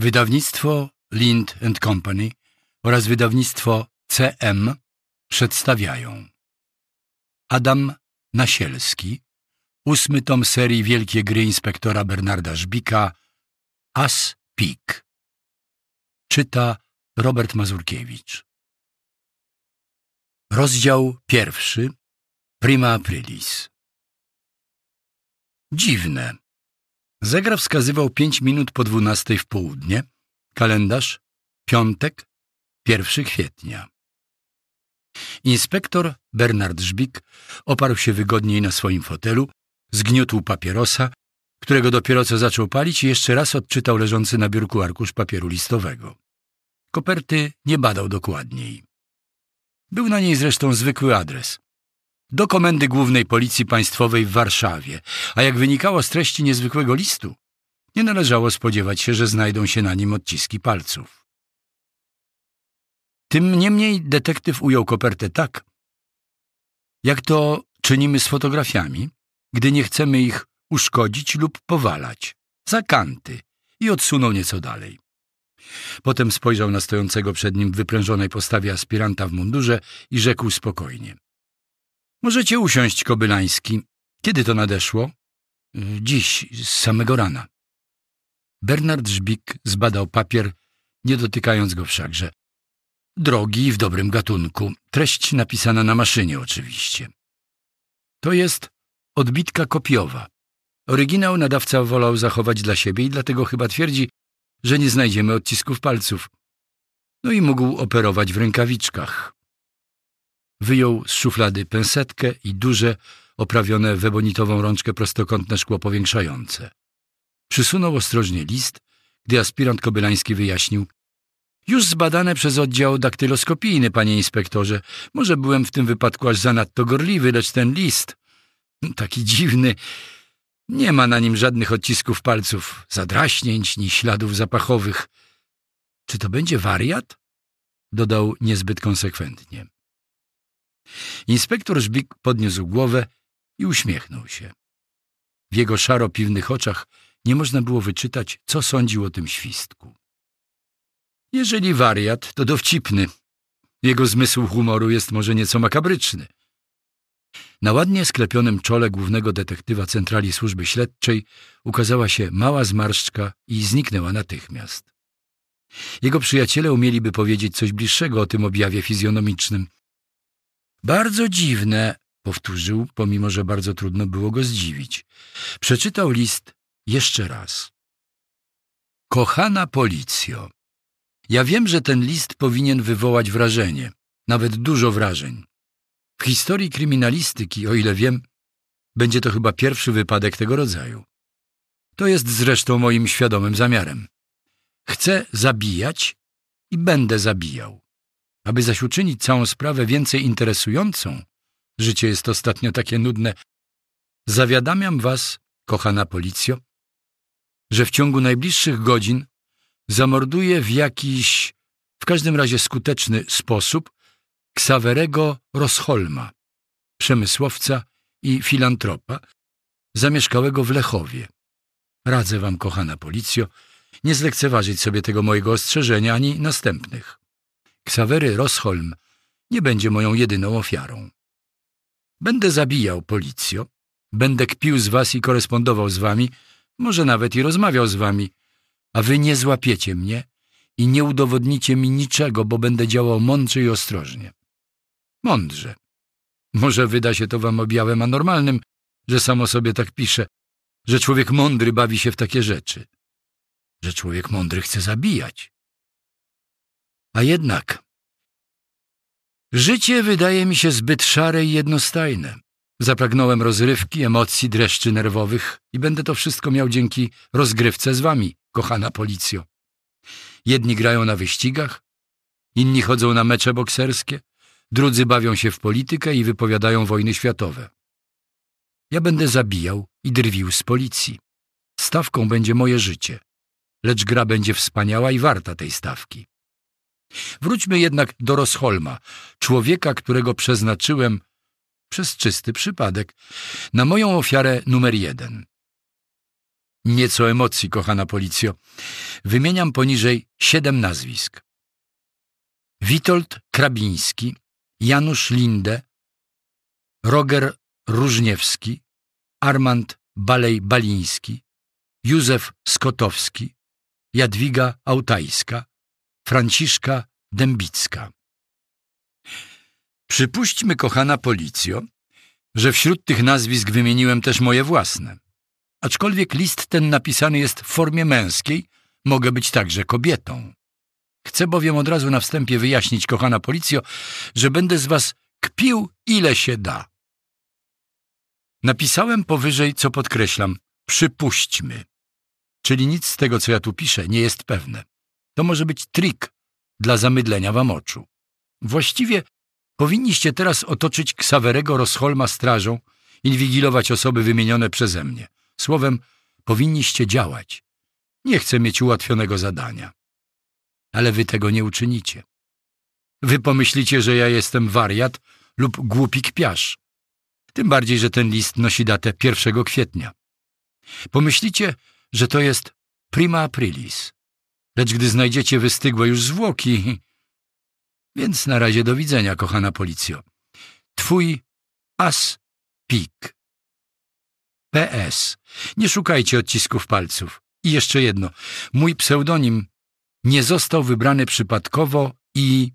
Wydawnictwo Lind & Company oraz wydawnictwo CM przedstawiają Adam Nasielski, 8. tom serii Wielkie gry inspektora Bernarda Żbika, As Pik. Czyta Robert Mazurkiewicz. Rozdział 1. Prima Aprilis. Dziwne. Zegar wskazywał 5 minut po 12 w południe. Kalendarz piątek, 1 kwietnia. Inspektor Bernard Żbik oparł się wygodniej na swoim fotelu, zgniótł papierosa, którego dopiero co zaczął palić, i jeszcze raz odczytał leżący na biurku arkusz papieru listowego. Koperty nie badał dokładniej. Był na niej zresztą zwykły adres. Do Komendy Głównej Policji Państwowej w Warszawie, a jak wynikało z treści niezwykłego listu, nie należało spodziewać się, że znajdą się na nim odciski palców. Tym niemniej detektyw ujął kopertę tak, jak to czynimy z fotografiami, gdy nie chcemy ich uszkodzić lub powalać, za kanty, i odsunął nieco dalej. Potem spojrzał na stojącego przed nim w wyprężonej postawie aspiranta w mundurze i rzekł spokojnie: Możecie usiąść, Kobylański. Kiedy to nadeszło? Dziś, z samego rana. Bernard Żbik zbadał papier, nie dotykając go wszakże. Drogi i w dobrym gatunku. Treść napisana na maszynie oczywiście. To jest odbitka kopiowa. Oryginał nadawca wolał zachować dla siebie i dlatego chyba twierdzi, że nie znajdziemy odcisków palców. No i mógł operować w rękawiczkach. Wyjął z szuflady pensetkę i duże, oprawione w ebonitową rączkę prostokątne szkło powiększające. Przysunął ostrożnie list, gdy aspirant Kobylański wyjaśnił: Już zbadane przez oddział daktyloskopijny, panie inspektorze. Może byłem w tym wypadku aż zanadto gorliwy, lecz ten list, taki dziwny, nie ma na nim żadnych odcisków palców, zadraśnięć, ni śladów zapachowych. Czy to będzie wariat? Dodał niezbyt konsekwentnie. Inspektor Żbik podniósł głowę i uśmiechnął się. W jego szaro-piwnych oczach nie można było wyczytać, co sądził o tym świstku. Jeżeli wariat, to dowcipny. Jego zmysł humoru jest może nieco makabryczny. Na ładnie sklepionym czole głównego detektywa Centrali Służby Śledczej ukazała się mała zmarszczka i zniknęła natychmiast. Jego przyjaciele umieliby powiedzieć coś bliższego o tym objawie fizjonomicznym. Bardzo dziwne, powtórzył, pomimo że bardzo trudno było go zdziwić. Przeczytał list jeszcze raz. Kochana Policjo, ja wiem, że ten list powinien wywołać wrażenie, nawet dużo wrażeń. W historii kryminalistyki, o ile wiem, będzie to chyba pierwszy wypadek tego rodzaju. To jest zresztą moim świadomym zamiarem. Chcę zabijać i będę zabijał. Aby zaś uczynić całą sprawę więcej interesującą, życie jest ostatnio takie nudne, zawiadamiam was, kochana Policjo, że w ciągu najbliższych godzin zamorduję w jakiś, w każdym razie skuteczny sposób, Ksawerego Rosholma, przemysłowca i filantropa, zamieszkałego w Lechowie. Radzę wam, kochana Policjo, nie zlekceważyć sobie tego mojego ostrzeżenia ani następnych. Ksawery Rosholm nie będzie moją jedyną ofiarą. Będę zabijał, Policjo, będę kpił z was i korespondował z wami, może nawet i rozmawiał z wami, a wy nie złapiecie mnie i nie udowodnicie mi niczego, bo będę działał mądrze i ostrożnie. Mądrze. Może wyda się to wam objawem anormalnym, że samo sobie tak pisze, że człowiek mądry bawi się w takie rzeczy, że człowiek mądry chce zabijać. A jednak życie wydaje mi się zbyt szare i jednostajne. Zapragnąłem rozrywki, emocji, dreszczy nerwowych i będę to wszystko miał dzięki rozgrywce z wami, kochana Policjo. Jedni grają na wyścigach, inni chodzą na mecze bokserskie, drudzy bawią się w politykę i wypowiadają wojny światowe. Ja będę zabijał i drwił z policji. Stawką będzie moje życie, lecz gra będzie wspaniała i warta tej stawki. Wróćmy jednak do Rosholma, człowieka, którego przeznaczyłem przez czysty przypadek na moją ofiarę numer 1. Nieco emocji, kochana policjo. Wymieniam poniżej 7 nazwisk. Witold Krabiński, Janusz Linde, Roger Różniewski, Armand Balej-Baliński, Józef Skotowski, Jadwiga Autajska, Franciszka Dębicka. Przypuśćmy, kochana policjo, że wśród tych nazwisk wymieniłem też moje własne. Aczkolwiek list ten napisany jest w formie męskiej, mogę być także kobietą. Chcę bowiem od razu na wstępie wyjaśnić, kochana policjo, że będę z was kpił ile się da. Napisałem powyżej, co podkreślam, przypuśćmy. Czyli nic z tego, co ja tu piszę, nie jest pewne. To może być trik dla zamydlenia wam oczu. Właściwie powinniście teraz otoczyć Ksawerego Rosholma strażą, inwigilować osoby wymienione przeze mnie. Słowem, powinniście działać. Nie chcę mieć ułatwionego zadania. Ale wy tego nie uczynicie. Wy pomyślicie, że ja jestem wariat lub głupi kpiarz. Tym bardziej, że ten list nosi datę 1 kwietnia. Pomyślicie, że to jest prima aprilis. Lecz gdy znajdziecie wystygłe już zwłoki... Więc na razie do widzenia, kochana policjo. Twój As Pik. PS. Nie szukajcie odcisków palców. I jeszcze jedno. Mój pseudonim nie został wybrany przypadkowo i...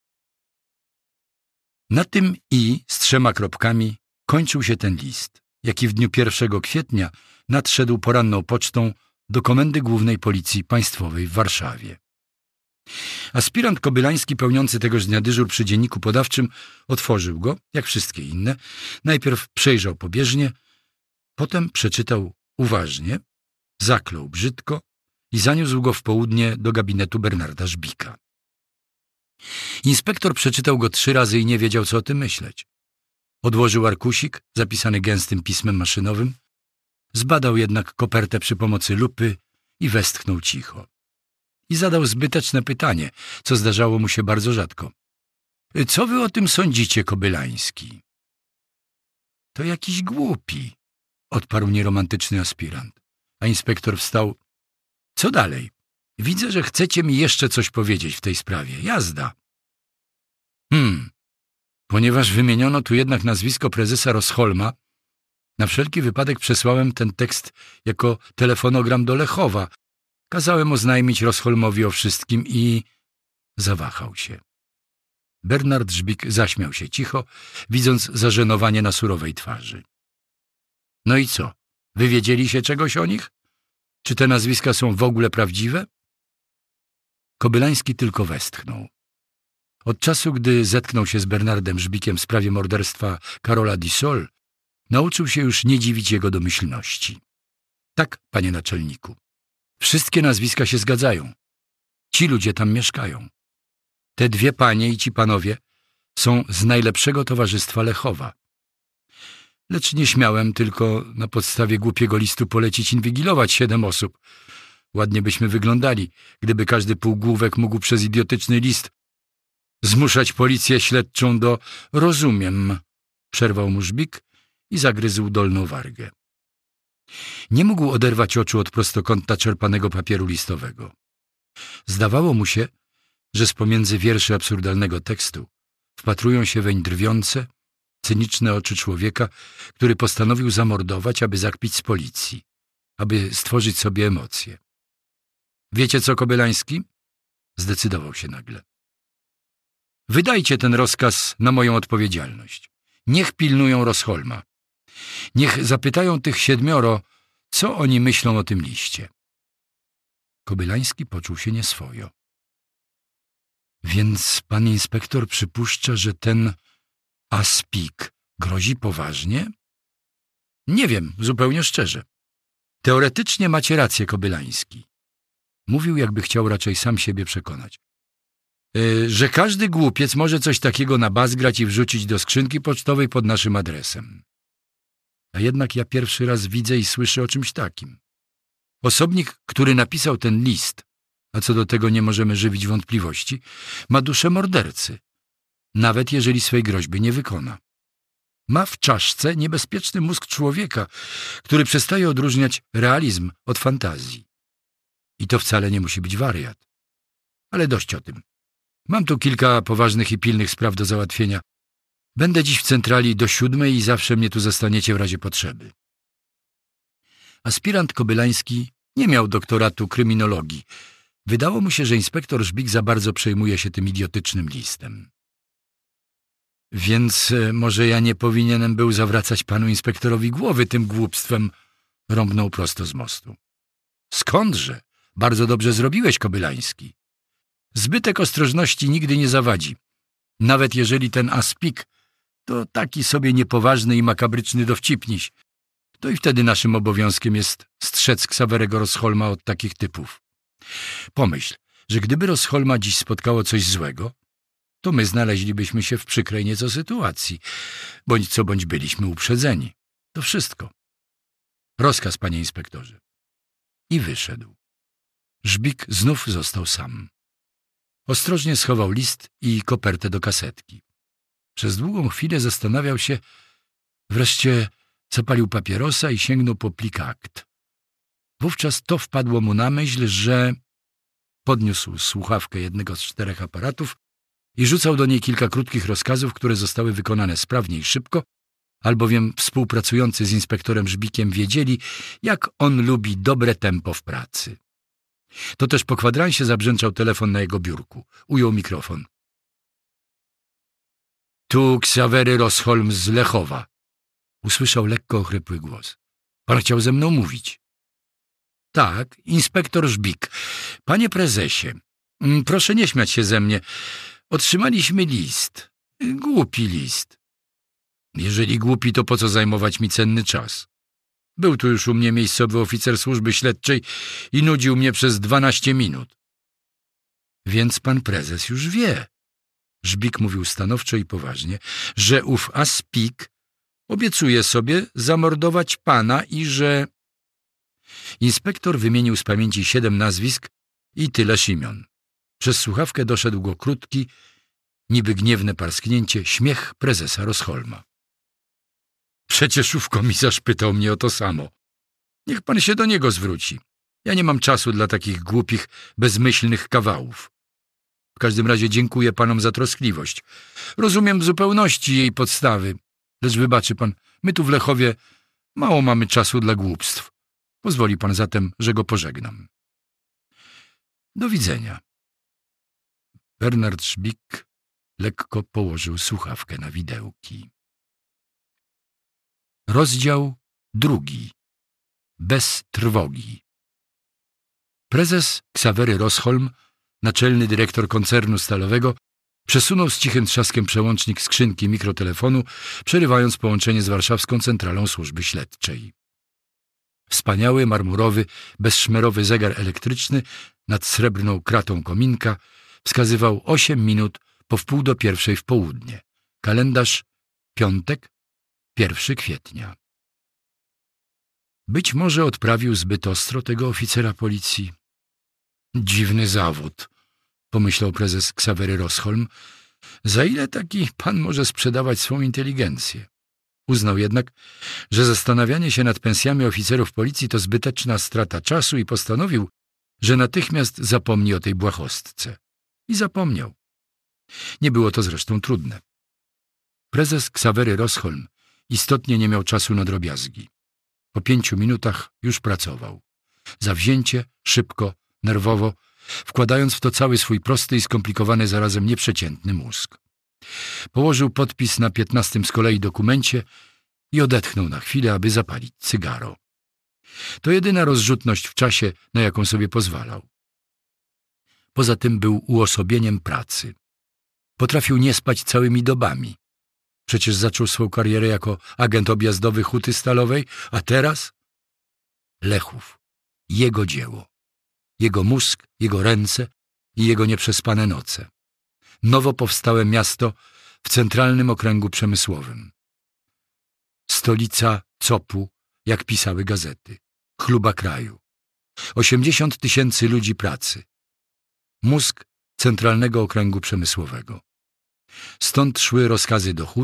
Na tym i z 3 kropkami kończył się ten list, jaki w dniu 1 kwietnia nadszedł poranną pocztą do Komendy Głównej Policji Państwowej w Warszawie. Aspirant Kobylański, pełniący tegoż dnia dyżur przy dzienniku podawczym, otworzył go, jak wszystkie inne. Najpierw przejrzał pobieżnie, potem przeczytał uważnie, zaklął brzydko i zaniósł go w południe do gabinetu Bernarda Żbika. Inspektor przeczytał go 3 razy i nie wiedział, co o tym myśleć. Odłożył arkusik, zapisany gęstym pismem maszynowym, zbadał jednak kopertę przy pomocy lupy i westchnął cicho. I zadał zbyteczne pytanie, co zdarzało mu się bardzo rzadko. Co wy o tym sądzicie, Kobylański? To jakiś głupi, odparł nieromantyczny aspirant. A inspektor wstał. Co dalej? Widzę, że chcecie mi jeszcze coś powiedzieć w tej sprawie. Jazda. Ponieważ wymieniono tu jednak nazwisko prezesa Rosholma, na wszelki wypadek przesłałem ten tekst jako telefonogram do Lechowa. Kazałem oznajmić Rosholmowi o wszystkim i... zawahał się. Bernard Żbik zaśmiał się cicho, widząc zażenowanie na surowej twarzy. No i co? Wywiedzieli się czegoś o nich? Czy te nazwiska są w ogóle prawdziwe? Kobylański tylko westchnął. Od czasu, gdy zetknął się z Bernardem Żbikiem w sprawie morderstwa Karola Dissol, nauczył się już nie dziwić jego domyślności. Tak, panie naczelniku. Wszystkie nazwiska się zgadzają. Ci ludzie tam mieszkają. Te 2 panie i ci panowie są z najlepszego towarzystwa Lechowa. Lecz nie śmiałem tylko na podstawie głupiego listu polecić inwigilować 7 osób. Ładnie byśmy wyglądali, gdyby każdy półgłówek mógł przez idiotyczny list zmuszać policję śledczą do... Rozumiem, przerwał mu Żbik i zagryzł dolną wargę. Nie mógł oderwać oczu od prostokąta czerpanego papieru listowego. Zdawało mu się, że z pomiędzy wierszy absurdalnego tekstu wpatrują się weń drwiące, cyniczne oczy człowieka, który postanowił zamordować, aby zakpić z policji, aby stworzyć sobie emocje. Wiecie co, Kobylański? Zdecydował się nagle. Wydajcie ten rozkaz na moją odpowiedzialność. Niech pilnują Rosholma. Niech zapytają tych 7, co oni myślą o tym liście. Kobylański poczuł się nieswojo. Więc pan inspektor przypuszcza, że ten Aspik grozi poważnie? Nie wiem, zupełnie szczerze. Teoretycznie macie rację, Kobylański. Mówił, jakby chciał raczej sam siebie przekonać. Że każdy głupiec może coś takiego nabazgrać i wrzucić do skrzynki pocztowej pod naszym adresem. A jednak ja pierwszy raz widzę i słyszę o czymś takim. Osobnik, który napisał ten list, a co do tego nie możemy żywić wątpliwości, ma duszę mordercy, nawet jeżeli swej groźby nie wykona. Ma w czaszce niebezpieczny mózg człowieka, który przestaje odróżniać realizm od fantazji. I to wcale nie musi być wariat. Ale dość o tym. Mam tu kilka poważnych i pilnych spraw do załatwienia. Będę dziś w centrali do 7 i zawsze mnie tu zastaniecie w razie potrzeby. Aspirant Kobylański nie miał doktoratu kryminologii. Wydało mu się, że inspektor Żbik za bardzo przejmuje się tym idiotycznym listem. Więc może ja nie powinienem był zawracać panu inspektorowi głowy tym głupstwem, rąbnął prosto z mostu. Skądże? Bardzo dobrze zrobiłeś, Kobylański. Zbytek ostrożności nigdy nie zawadzi. Nawet jeżeli ten Aspik to taki sobie niepoważny i makabryczny dowcipniś, to i wtedy naszym obowiązkiem jest strzec Ksawerego Rosholma od takich typów. Pomyśl, że gdyby Rosholma dziś spotkało coś złego, to my znaleźlibyśmy się w przykrej nieco sytuacji. Bądź co bądź byliśmy uprzedzeni. To wszystko. Rozkaz, panie inspektorze. I wyszedł. Żbik znów został sam. Ostrożnie schował list i kopertę do kasetki. Przez długą chwilę zastanawiał się, wreszcie zapalił papierosa i sięgnął po plik akt. Wówczas to wpadło mu na myśl, że podniósł słuchawkę jednego z 4 aparatów i rzucał do niej kilka krótkich rozkazów, które zostały wykonane sprawnie i szybko, albowiem współpracujący z inspektorem Żbikiem wiedzieli, jak on lubi dobre tempo w pracy. To też po kwadransie zabrzęczał telefon na jego biurku. Ujął mikrofon. Tu Ksawery Rosholm z Lechowa. Usłyszał lekko ochrypły głos. Pan chciał ze mną mówić. Tak, inspektor Żbik. Panie prezesie, proszę nie śmiać się ze mnie. Otrzymaliśmy list. Głupi list. Jeżeli głupi, to po co zajmować mi cenny czas? Był tu już u mnie miejscowy oficer służby śledczej i nudził mnie przez 12 minut. Więc pan prezes już wie, Żbik mówił stanowczo i poważnie, że ów Aspik obiecuje sobie zamordować pana i że... Inspektor wymienił z pamięci 7 nazwisk i tyleż imion. Przez słuchawkę doszedł go krótki, niby gniewne parsknięcie, śmiech prezesa Rosholma. Przecież ów komisarz pytał mnie o to samo. Niech pan się do niego zwróci. Ja nie mam czasu dla takich głupich, bezmyślnych kawałów. W każdym razie dziękuję panom za troskliwość. Rozumiem w zupełności jej podstawy. Lecz wybaczy pan, my tu w Lechowie mało mamy czasu dla głupstw. Pozwoli pan zatem, że go pożegnam. Do widzenia. Bernard Żbik lekko położył słuchawkę na widełki. Rozdział 2. Bez trwogi. Prezes Ksawery Rosholm, naczelny dyrektor koncernu stalowego, przesunął z cichym trzaskiem przełącznik skrzynki mikrotelefonu, przerywając połączenie z warszawską centralą służby śledczej. Wspaniały, marmurowy, bezszmerowy zegar elektryczny nad srebrną kratą kominka wskazywał 8 minut po 12:45 w południe. Kalendarz piątek, 1 kwietnia. Być może odprawił zbyt ostro tego oficera policji. Dziwny zawód, pomyślał prezes Ksawery Rosholm. Za ile taki pan może sprzedawać swą inteligencję? Uznał jednak, że zastanawianie się nad pensjami oficerów policji to zbyteczna strata czasu i postanowił, że natychmiast zapomni o tej błahostce. I zapomniał. Nie było to zresztą trudne. Prezes Ksawery Rosholm istotnie nie miał czasu na drobiazgi. Po 5 minutach już pracował. Zawzięcie, szybko, nerwowo, wkładając w to cały swój prosty i skomplikowany zarazem nieprzeciętny mózg. Położył podpis na 15 z kolei dokumencie i odetchnął na chwilę, aby zapalić cygaro. To jedyna rozrzutność w czasie, na jaką sobie pozwalał. Poza tym był uosobieniem pracy. Potrafił nie spać całymi dobami. Przecież zaczął swą karierę jako agent objazdowy Huty Stalowej, a teraz... Lechów. Jego dzieło. Jego mózg, jego ręce i jego nieprzespane noce. Nowo powstałe miasto w centralnym okręgu przemysłowym. Stolica COP-u, jak pisały gazety. Chluba kraju. 80 000 ludzi pracy. Mózg centralnego okręgu przemysłowego. Stąd szły rozkazy do hut,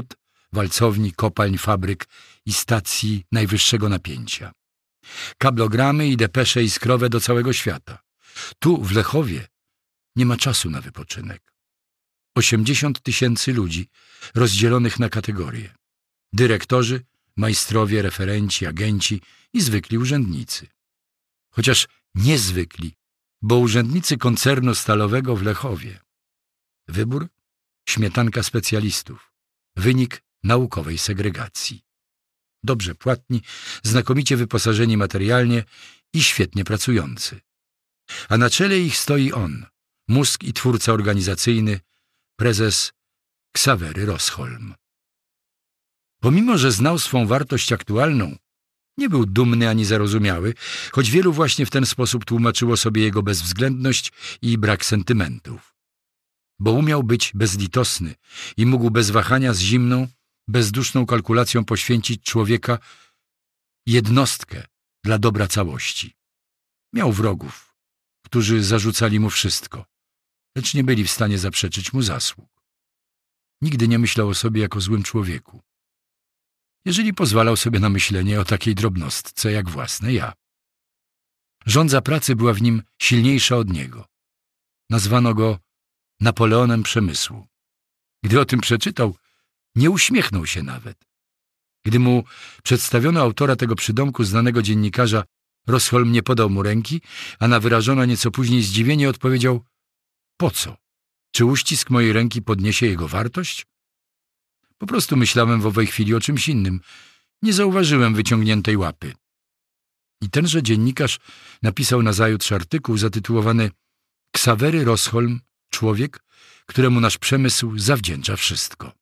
walcowni, kopalń, fabryk i stacji najwyższego napięcia. Kablogramy i depesze iskrowe do całego świata. Tu, w Lechowie, nie ma czasu na wypoczynek. 80 000 ludzi rozdzielonych na kategorie. Dyrektorzy, majstrowie, referenci, agenci i zwykli urzędnicy. Chociaż niezwykli, bo urzędnicy koncernu stalowego w Lechowie. Wybór? Śmietanka specjalistów. Wynik naukowej segregacji. Dobrze płatni, znakomicie wyposażeni materialnie i świetnie pracujący. A na czele ich stoi on, mózg i twórca organizacyjny, prezes Ksawery Rosholm. Pomimo, że znał swą wartość aktualną, nie był dumny ani zarozumiały, choć wielu właśnie w ten sposób tłumaczyło sobie jego bezwzględność i brak sentymentów. Bo umiał być bezlitosny i mógł bez wahania z zimną, bezduszną kalkulacją poświęcić człowieka jednostkę dla dobra całości. Miał wrogów, którzy zarzucali mu wszystko, lecz nie byli w stanie zaprzeczyć mu zasług. Nigdy nie myślał o sobie jako złym człowieku. Jeżeli pozwalał sobie na myślenie o takiej drobnostce jak własne ja. Żądza pracy była w nim silniejsza od niego. Nazwano go Napoleonem przemysłu. Gdy o tym przeczytał, nie uśmiechnął się nawet. Gdy mu przedstawiono autora tego przydomku, znanego dziennikarza, Rosholm nie podał mu ręki, a na wyrażone nieco później zdziwienie odpowiedział: po co? Czy uścisk mojej ręki podniesie jego wartość? Po prostu myślałem w owej chwili o czymś innym. Nie zauważyłem wyciągniętej łapy. I tenże dziennikarz napisał nazajutrz artykuł zatytułowany Ksawery Rosholm, człowiek, któremu nasz przemysł zawdzięcza wszystko.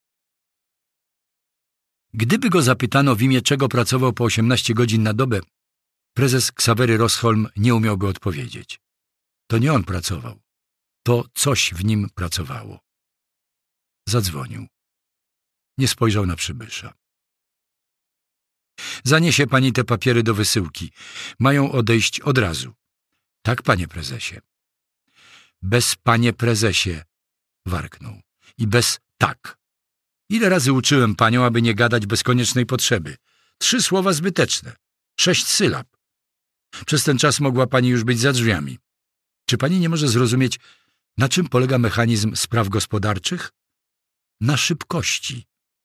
Gdyby go zapytano, w imię czego pracował po 18 godzin na dobę, prezes Ksawery Rosholm nie umiałby odpowiedzieć. To nie on pracował. To coś w nim pracowało. Zadzwonił. Nie spojrzał na przybysza. Zaniesie pani te papiery do wysyłki. Mają odejść od razu. Tak, panie prezesie. Bez panie prezesie, warknął. I bez tak. Ile razy uczyłem panią, aby nie gadać bez koniecznej potrzeby. 3 słowa zbyteczne. 6 sylab. Przez ten czas mogła pani już być za drzwiami. Czy pani nie może zrozumieć, na czym polega mechanizm spraw gospodarczych? Na szybkości.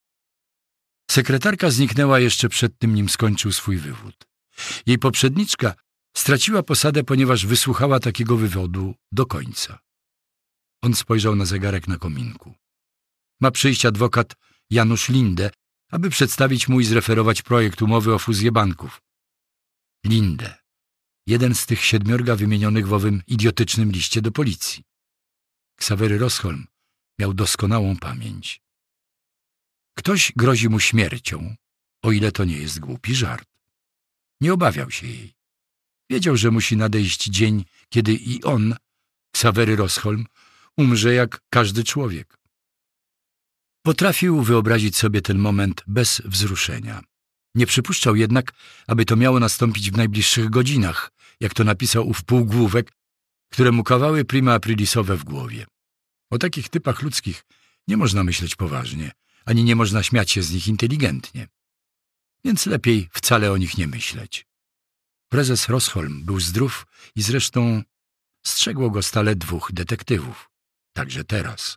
Sekretarka zniknęła jeszcze przed tym, nim skończył swój wywód. Jej poprzedniczka straciła posadę, ponieważ wysłuchała takiego wywodu do końca. On spojrzał na zegarek na kominku. Ma przyjść adwokat Janusz Linde, aby przedstawić mu i zreferować projekt umowy o fuzję banków. Linde. Jeden z tych 7 wymienionych w owym idiotycznym liście do policji. Ksawery Rosholm miał doskonałą pamięć. Ktoś grozi mu śmiercią, o ile to nie jest głupi żart. Nie obawiał się jej. Wiedział, że musi nadejść dzień, kiedy i on, Ksawery Rosholm, umrze jak każdy człowiek. Potrafił wyobrazić sobie ten moment bez wzruszenia. Nie przypuszczał jednak, aby to miało nastąpić w najbliższych godzinach, jak to napisał ów półgłówek, któremu kawały prima aprilisowe w głowie. O takich typach ludzkich nie można myśleć poważnie, ani nie można śmiać się z nich inteligentnie. Więc lepiej wcale o nich nie myśleć. Prezes Rosholm był zdrów i zresztą strzegło go stale 2 detektywów. Także teraz.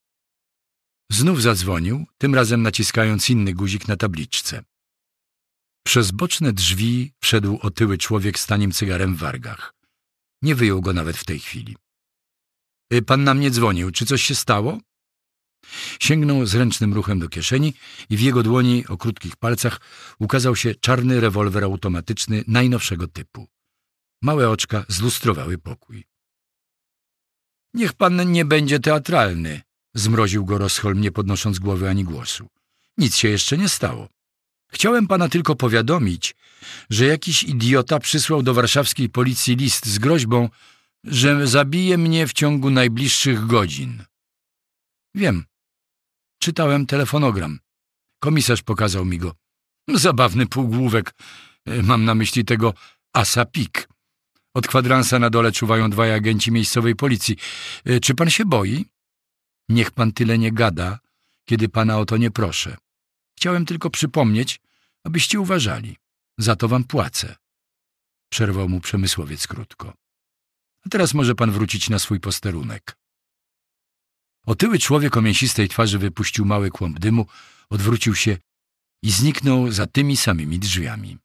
Znów zadzwonił, tym razem naciskając inny guzik na tabliczce. Przez boczne drzwi wszedł otyły człowiek z tanim cygarem w wargach. Nie wyjął go nawet w tej chwili. Pan na mnie dzwonił. Czy coś się stało? Sięgnął zręcznym ruchem do kieszeni i w jego dłoni o krótkich palcach ukazał się czarny rewolwer automatyczny najnowszego typu. Małe oczka zlustrowały pokój. Niech pan nie będzie teatralny, zmroził go Rosholm, nie podnosząc głowy ani głosu. Nic się jeszcze nie stało. Chciałem pana tylko powiadomić, że jakiś idiota przysłał do warszawskiej policji list z groźbą, że zabije mnie w ciągu najbliższych godzin. Wiem. Czytałem telefonogram. Komisarz pokazał mi go. Zabawny półgłówek. Mam na myśli tego asa pik. Od kwadransa na dole czuwają 2 agenci miejscowej policji. Czy pan się boi? Niech pan tyle nie gada, kiedy pana o to nie proszę. Chciałem Chciałem tylko przypomnieć, abyście uważali. Za to wam płacę. Przerwał mu przemysłowiec krótko. A teraz może pan wrócić na swój posterunek. Otyły człowiek o mięsistej twarzy wypuścił mały kłąb dymu, odwrócił się i zniknął za tymi samymi drzwiami.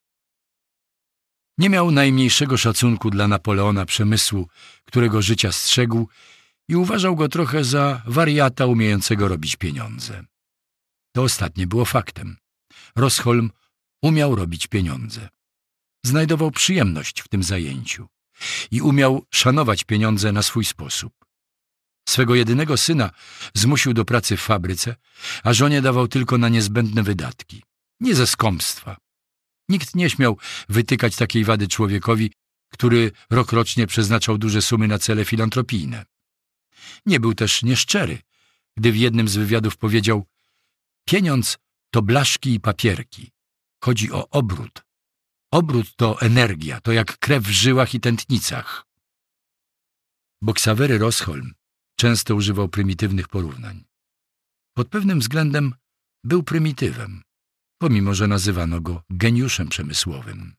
Nie miał najmniejszego szacunku dla Napoleona Przemysłu, którego życia strzegł, i uważał go trochę za wariata umiejącego robić pieniądze. To ostatnie było faktem. Rosholm umiał robić pieniądze. Znajdował przyjemność w tym zajęciu i umiał szanować pieniądze na swój sposób. Swego jedynego syna zmusił do pracy w fabryce, a żonie dawał tylko na niezbędne wydatki. Nie ze skąpstwa. Nikt nie śmiał wytykać takiej wady człowiekowi, który rokrocznie przeznaczał duże sumy na cele filantropijne. Nie był też nieszczery, gdy w jednym z wywiadów powiedział: pieniądz to blaszki i papierki. Chodzi o obrót. Obrót to energia, to jak krew w żyłach i tętnicach. Bo Ksawery Rosholm często używał prymitywnych porównań. Pod pewnym względem był prymitywem, pomimo że nazywano go geniuszem przemysłowym.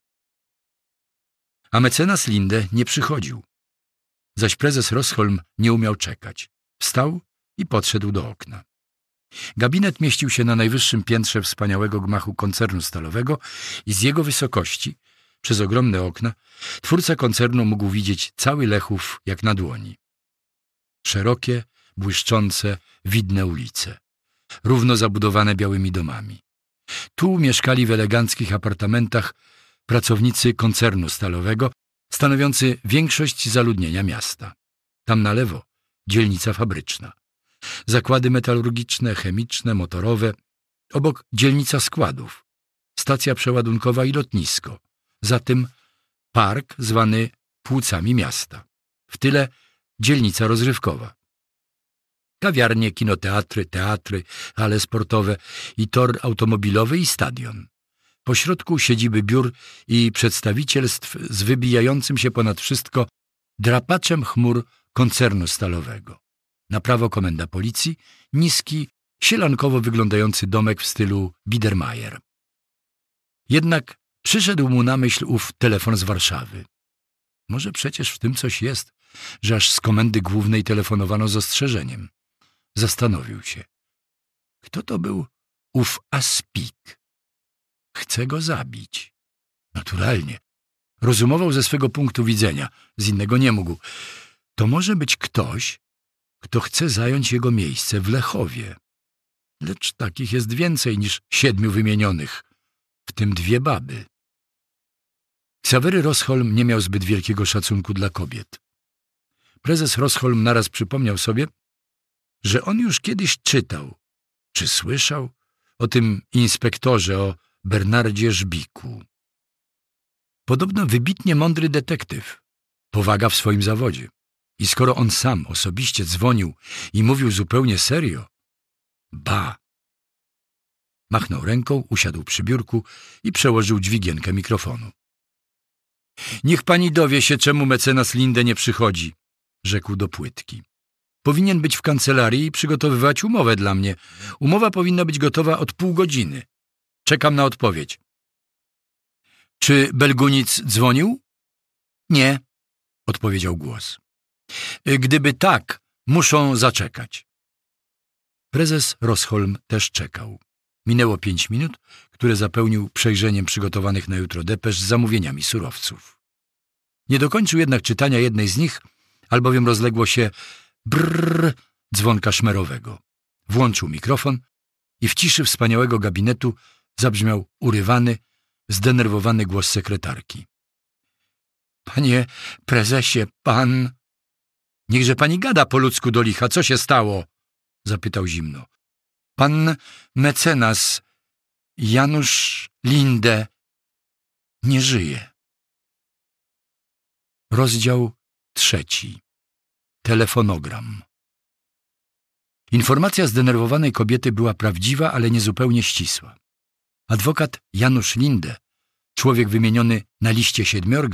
A mecenas Linde nie przychodził. Zaś prezes Rosholm nie umiał czekać. Wstał i podszedł do okna. Gabinet mieścił się na najwyższym piętrze wspaniałego gmachu koncernu stalowego i z jego wysokości, przez ogromne okna, twórca koncernu mógł widzieć cały Lechów jak na dłoni. Szerokie, błyszczące, widne ulice, równo zabudowane białymi domami. Tu mieszkali w eleganckich apartamentach pracownicy koncernu stalowego, stanowiący większość zaludnienia miasta. Tam na lewo dzielnica fabryczna. Zakłady metalurgiczne, chemiczne, motorowe. Obok dzielnica składów, stacja przeładunkowa i lotnisko. Za tym park zwany płucami miasta. W tyle dzielnica rozrywkowa. Kawiarnie, kinoteatry, teatry, hale sportowe i tor automobilowy i stadion. Pośrodku siedziby biur i przedstawicielstw z wybijającym się ponad wszystko drapaczem chmur koncernu stalowego. Na prawo komenda policji, niski, sielankowo wyglądający domek w stylu Biedermeier. Jednak przyszedł mu na myśl ów telefon z Warszawy. Może przecież w tym coś jest, że aż z komendy głównej telefonowano z ostrzeżeniem. Zastanowił się. Kto to był ów Aspik? Chce go zabić. Naturalnie. Rozumował ze swego punktu widzenia. Z innego nie mógł. To może być ktoś, kto chce zająć jego miejsce w Lechowie. Lecz takich jest więcej niż 7 wymienionych, w tym 2 baby. Ksawery Rosholm nie miał zbyt wielkiego szacunku dla kobiet. Prezes Rosholm naraz przypomniał sobie, że on już kiedyś czytał, czy słyszał, o tym inspektorze, o Bernardzie Żbiku. Podobno wybitnie mądry detektyw, powaga w swoim zawodzie. I skoro on sam osobiście dzwonił i mówił zupełnie serio, ba! Machnął ręką, usiadł przy biurku i przełożył dźwigienkę mikrofonu. Niech pani dowie się, czemu mecenas Linde nie przychodzi, rzekł do płytki. Powinien być w kancelarii i przygotowywać umowę dla mnie. Umowa powinna być gotowa od pół godziny. Czekam na odpowiedź. Czy Belgunic dzwonił? Nie, odpowiedział głos. Gdyby tak, muszą zaczekać. Prezes Rosholm też czekał. Minęło 5 minut, które zapełnił przejrzeniem przygotowanych na jutro depesz z zamówieniami surowców. Nie dokończył jednak czytania jednej z nich, albowiem rozległo się brrr dzwonka szmerowego. Włączył mikrofon i w ciszy wspaniałego gabinetu zabrzmiał urywany, zdenerwowany głos sekretarki. Panie prezesie, pan... Niechże pani gada po ludzku do licha. Co się stało? Zapytał zimno. Pan mecenas Janusz Linde nie żyje. Rozdział 3. Telefonogram. Informacja zdenerwowanej kobiety była prawdziwa, ale niezupełnie ścisła. Adwokat Janusz Linde, człowiek wymieniony na liście 7,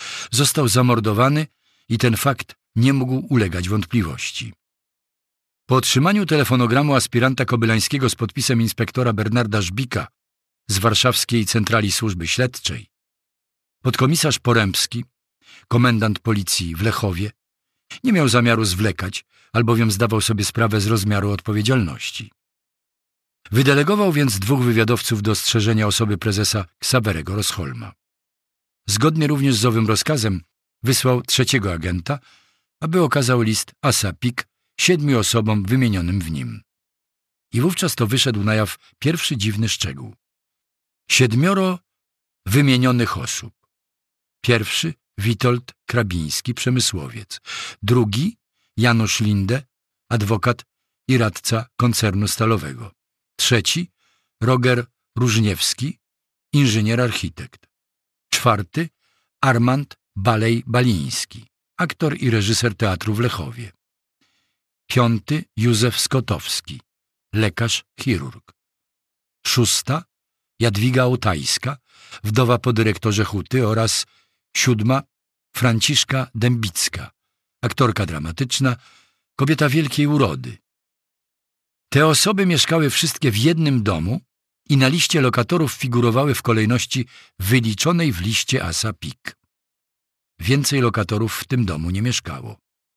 został zamordowany i ten fakt nie mógł ulegać wątpliwości. Po otrzymaniu telefonogramu aspiranta kobylańskiego z podpisem inspektora Bernarda Żbika z warszawskiej centrali służby śledczej, podkomisarz Porębski, komendant policji w Lechowie, nie miał zamiaru zwlekać, albowiem zdawał sobie sprawę z rozmiaru odpowiedzialności. Wydelegował więc 2 wywiadowców do strzeżenia osoby prezesa Ksawerego Rosholma. Zgodnie również z owym rozkazem wysłał 3. agenta, aby okazał list Asa Pik 7 osobom wymienionym w nim. I wówczas to wyszedł na jaw pierwszy dziwny szczegół. 7 wymienionych osób. Pierwszy Witold Krabiński, przemysłowiec. Drugi Janusz Linde, adwokat i radca koncernu stalowego. Trzeci Roger Różniewski, inżynier-architekt. 4 Armand Balej-Baliński, aktor i reżyser teatru w Lechowie. 5 Józef Skotowski, lekarz-chirurg. 6 Jadwiga Otajska, wdowa po dyrektorze huty, oraz 7 Franciszka Dębicka, aktorka dramatyczna, kobieta wielkiej urody. Te osoby mieszkały wszystkie w jednym domu i na liście lokatorów figurowały w kolejności wyliczonej w liście Asa Pik. Więcej lokatorów w tym domu nie mieszkało.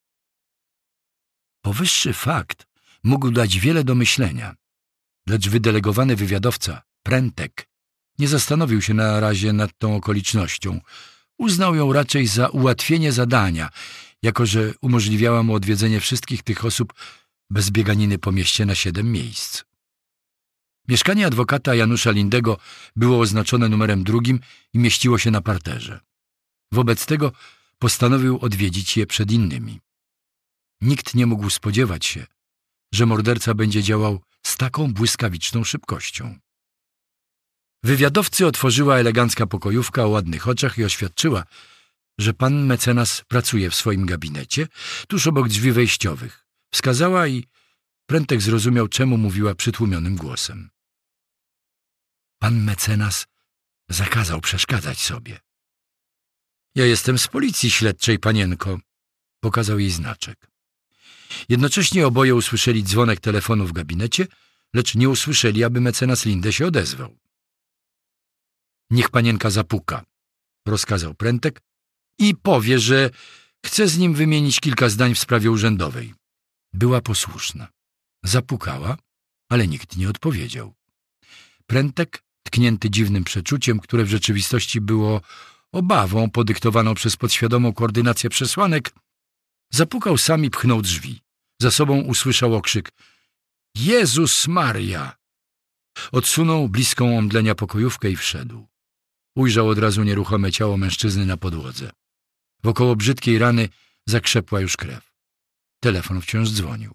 Powyższy fakt mógł dać wiele do myślenia, lecz wydelegowany wywiadowca Prętek nie zastanowił się na razie nad tą okolicznością. Uznał ją raczej za ułatwienie zadania, jako że umożliwiała mu odwiedzenie wszystkich tych osób bez bieganiny po mieście na 7 miejsc. Mieszkanie adwokata Janusza Lindego było oznaczone numerem 2 i mieściło się na parterze. Wobec tego postanowił odwiedzić je przed innymi. Nikt nie mógł spodziewać się, że morderca będzie działał z taką błyskawiczną szybkością. Wywiadowcy otworzyła elegancka pokojówka o ładnych oczach i oświadczyła, że pan mecenas pracuje w swoim gabinecie, tuż obok drzwi wejściowych. Wskazała i Prętek zrozumiał, czemu mówiła przytłumionym głosem. Pan mecenas zakazał przeszkadzać sobie. Ja jestem z policji śledczej, panienko, pokazał jej znaczek. Jednocześnie oboje usłyszeli dzwonek telefonu w gabinecie, lecz nie usłyszeli, aby mecenas Linde się odezwał. Niech panienka zapuka, rozkazał Prętek, i powie, że chce z nim wymienić kilka zdań w sprawie urzędowej. Była posłuszna. Zapukała, ale nikt nie odpowiedział. Prętek, tknięty dziwnym przeczuciem, które w rzeczywistości było obawą podyktowaną przez podświadomą koordynację przesłanek, zapukał sam i pchnął drzwi. Za sobą usłyszał okrzyk: Jezus Maria! Odsunął bliską omdlenia pokojówkę i wszedł. Ujrzał od razu nieruchome ciało mężczyzny na podłodze. Wokoło brzydkiej rany zakrzepła już krew. Telefon wciąż dzwonił.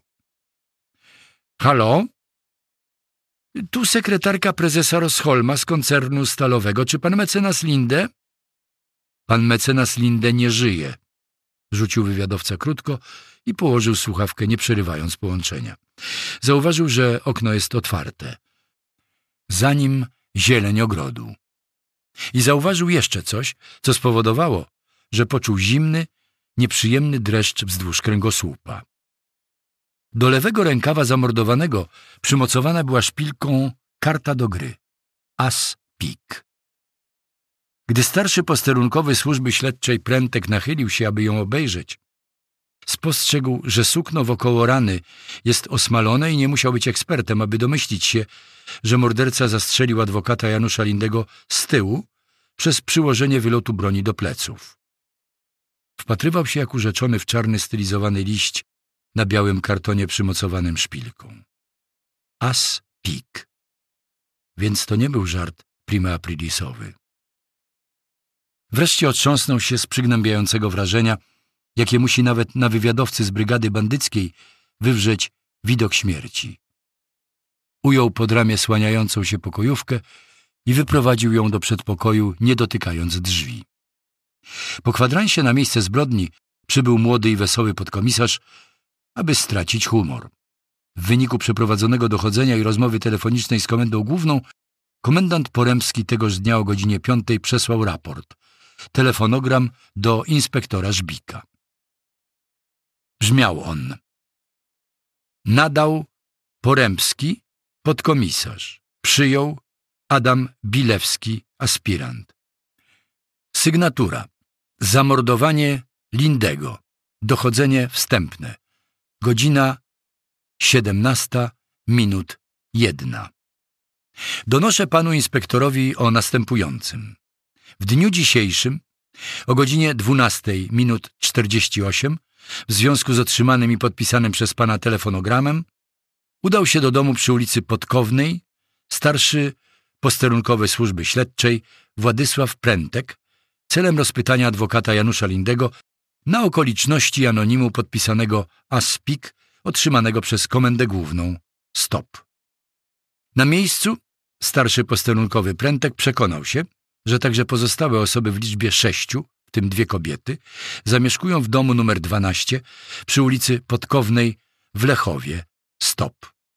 Halo? Tu sekretarka prezesa Rosholma z koncernu stalowego. Czy pan mecenas Linde? Pan mecenas Linde nie żyje, rzucił wywiadowca krótko i położył słuchawkę, nie przerywając połączenia. Zauważył, że okno jest otwarte. Za nim zieleń ogrodu. I zauważył jeszcze coś, co spowodowało, że poczuł zimny, nieprzyjemny dreszcz wzdłuż kręgosłupa. Do lewego rękawa zamordowanego przymocowana była szpilką karta do gry. As Pik. Gdy starszy posterunkowy służby śledczej Prętek nachylił się, aby ją obejrzeć, spostrzegł, że sukno wokoło rany jest osmalone i nie musiał być ekspertem, aby domyślić się, że morderca zastrzelił adwokata Janusza Lindego z tyłu przez przyłożenie wylotu broni do pleców. Wpatrywał się jak urzeczony w czarny stylizowany liść na białym kartonie przymocowanym szpilką. As Pik. Więc to nie był żart prima aprilisowy. Wreszcie otrząsnął się z przygnębiającego wrażenia, jakie musi nawet na wywiadowcy z brygady bandyckiej wywrzeć widok śmierci. Ujął pod ramię słaniającą się pokojówkę i wyprowadził ją do przedpokoju, nie dotykając drzwi. Po kwadransie na miejsce zbrodni przybył młody i wesoły podkomisarz, aby stracić humor. W wyniku przeprowadzonego dochodzenia i rozmowy telefonicznej z komendą główną, komendant Porębski tegoż dnia o godzinie 5 przesłał raport, telefonogram do inspektora Żbika. Brzmiał on: Nadał Porębski, podkomisarz. Przyjął Adam Bilewski, aspirant. Sygnatura. Zamordowanie Lindego. Dochodzenie wstępne. Godzina 17:01. Donoszę panu inspektorowi o następującym. W dniu dzisiejszym o godzinie 12:48 w związku z otrzymanym i podpisanym przez pana telefonogramem udał się do domu przy ulicy Podkownej starszy posterunkowy służby śledczej Władysław Prętek celem rozpytania adwokata Janusza Lindego na okoliczności anonimu podpisanego ASPIK otrzymanego przez Komendę Główną STOP. Na miejscu starszy posterunkowy Prętek przekonał się, że także pozostałe osoby w liczbie 6, w tym 2 kobiety, zamieszkują w domu numer 12 przy ulicy Podkownej w Lechowie STOP.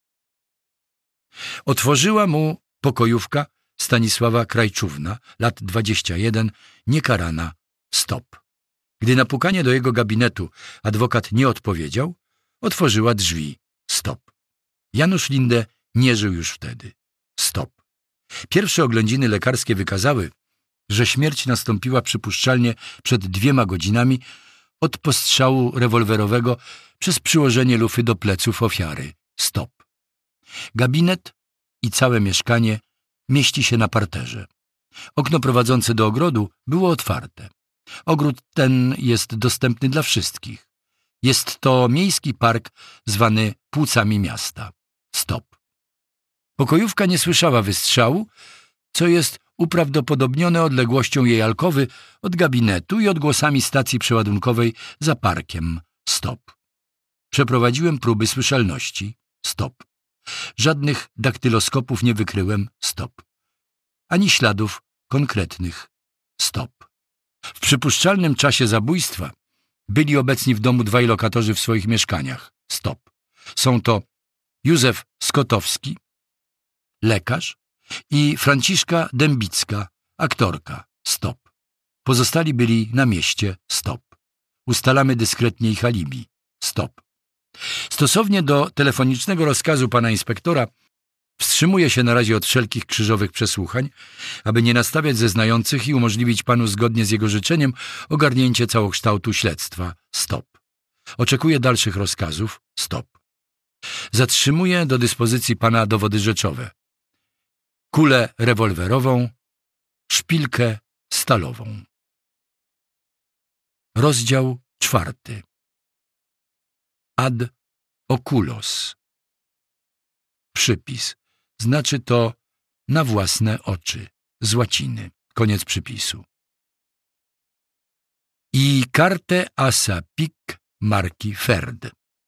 Otworzyła mu pokojówka Stanisława Krajczówna, lat 21, niekarana STOP. Gdy na pukanie do jego gabinetu adwokat nie odpowiedział, otworzyła drzwi STOP. Janusz Lindę nie żył już wtedy. STOP. Pierwsze oględziny lekarskie wykazały, że śmierć nastąpiła przypuszczalnie przed 2 godzinami od postrzału rewolwerowego przez przyłożenie lufy do pleców ofiary. STOP. Gabinet i całe mieszkanie mieści się na parterze. Okno prowadzące do ogrodu było otwarte. Ogród ten jest dostępny dla wszystkich. Jest to miejski park zwany Płucami Miasta. STOP. Pokojówka nie słyszała wystrzału, co jest uprawdopodobnione odległością jej alkowy od gabinetu i odgłosami stacji przeładunkowej za parkiem. STOP. Przeprowadziłem próby słyszalności. STOP. Żadnych daktyloskopów nie wykryłem. STOP. Ani śladów konkretnych. STOP. W przypuszczalnym czasie zabójstwa byli obecni w domu 2 lokatorzy w swoich mieszkaniach. STOP. Są to Józef Skotowski, lekarz, i Franciszka Dębicka, aktorka. STOP. Pozostali byli na mieście. STOP. Ustalamy dyskretnie ich alibi. STOP. Stosownie do telefonicznego rozkazu pana inspektora wstrzymuję się na razie od wszelkich krzyżowych przesłuchań, aby nie nastawiać zeznających i umożliwić panu zgodnie z jego życzeniem ogarnięcie całokształtu śledztwa. STOP. Oczekuję dalszych rozkazów. STOP. Zatrzymuję do dyspozycji pana dowody rzeczowe. Kulę rewolwerową, szpilkę stalową. Rozdział 4. Ad oculos. Przypis. Znaczy to na własne oczy. Z łaciny. Koniec przypisu. I carte ASPIK marki Ferd.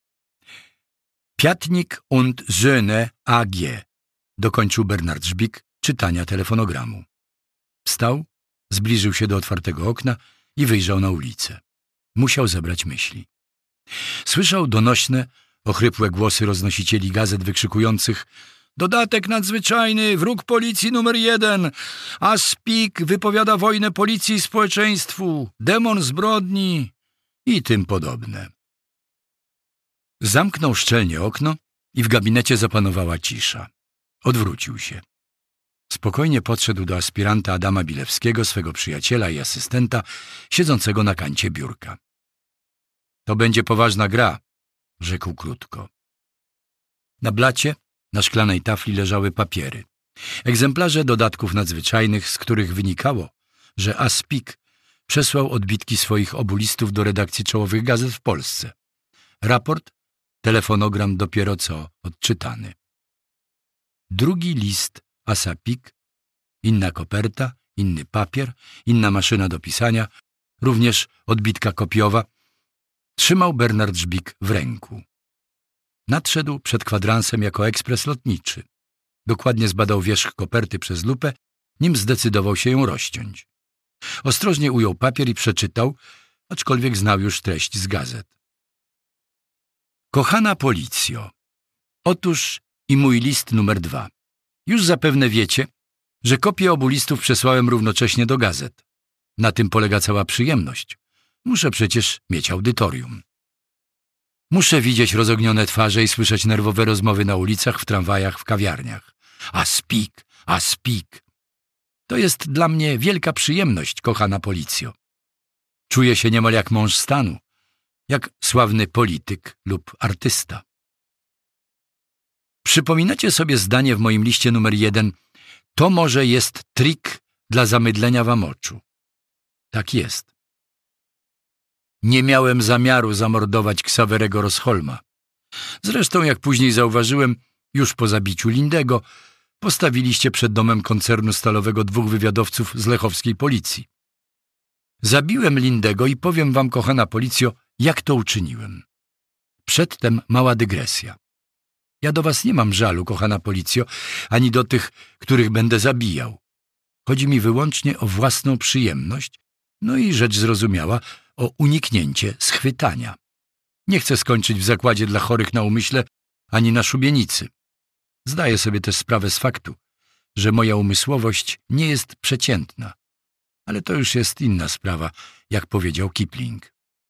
Piatnik und Söhne AG. Dokończył Bernard Żbik czytania telefonogramu. Wstał, zbliżył się do otwartego okna i wyjrzał na ulicę. Musiał zebrać myśli. Słyszał donośne, ochrypłe głosy roznosicieli gazet wykrzykujących: dodatek nadzwyczajny, wróg policji numer 1, ASPIK wypowiada wojnę policji i społeczeństwu, demon zbrodni i tym podobne. Zamknął szczelnie okno i w gabinecie zapanowała cisza. Odwrócił się. Spokojnie podszedł do aspiranta Adama Bilewskiego, swego przyjaciela i asystenta, siedzącego na kancie biurka. To będzie poważna gra, rzekł krótko. Na blacie, na szklanej tafli leżały papiery. Egzemplarze dodatków nadzwyczajnych, z których wynikało, że ASPIK przesłał odbitki swoich obu listów do redakcji czołowych gazet w Polsce. Raport, telefonogram dopiero co odczytany. Drugi list ASPIK, inna koperta, inny papier, inna maszyna do pisania, również odbitka kopiowa, trzymał Bernard Żbik w ręku. Nadszedł przed kwadransem jako ekspres lotniczy. Dokładnie zbadał wierzch koperty przez lupę, nim zdecydował się ją rozciąć. Ostrożnie ujął papier i przeczytał, aczkolwiek znał już treść z gazet. Kochana policjo, otóż i mój list numer 2. Już zapewne wiecie, że kopię obu listów przesłałem równocześnie do gazet. Na tym polega cała przyjemność. Muszę przecież mieć audytorium. Muszę widzieć rozognione twarze i słyszeć nerwowe rozmowy na ulicach, w tramwajach, w kawiarniach. A speak. To jest dla mnie wielka przyjemność, kochana policjo. Czuję się niemal jak mąż stanu, jak sławny polityk lub artysta. Przypominacie sobie zdanie w moim liście numer 1: to może jest trik dla zamydlenia wam oczu. Tak jest. Nie miałem zamiaru zamordować Ksawerego Rosholma. Zresztą, jak później zauważyłem, już po zabiciu Lindego, postawiliście przed domem koncernu stalowego 2 wywiadowców z lechowskiej policji. Zabiłem Lindego i powiem wam, kochana policjo, jak to uczyniłem. Przedtem mała dygresja. Ja do was nie mam żalu, kochana policjo, ani do tych, których będę zabijał. Chodzi mi wyłącznie o własną przyjemność, no i rzecz zrozumiała, o uniknięcie schwytania. Nie chcę skończyć w zakładzie dla chorych na umyśle, ani na szubienicy. Zdaję sobie też sprawę z faktu, że moja umysłowość nie jest przeciętna. Ale to już jest inna sprawa, jak powiedział Kipling.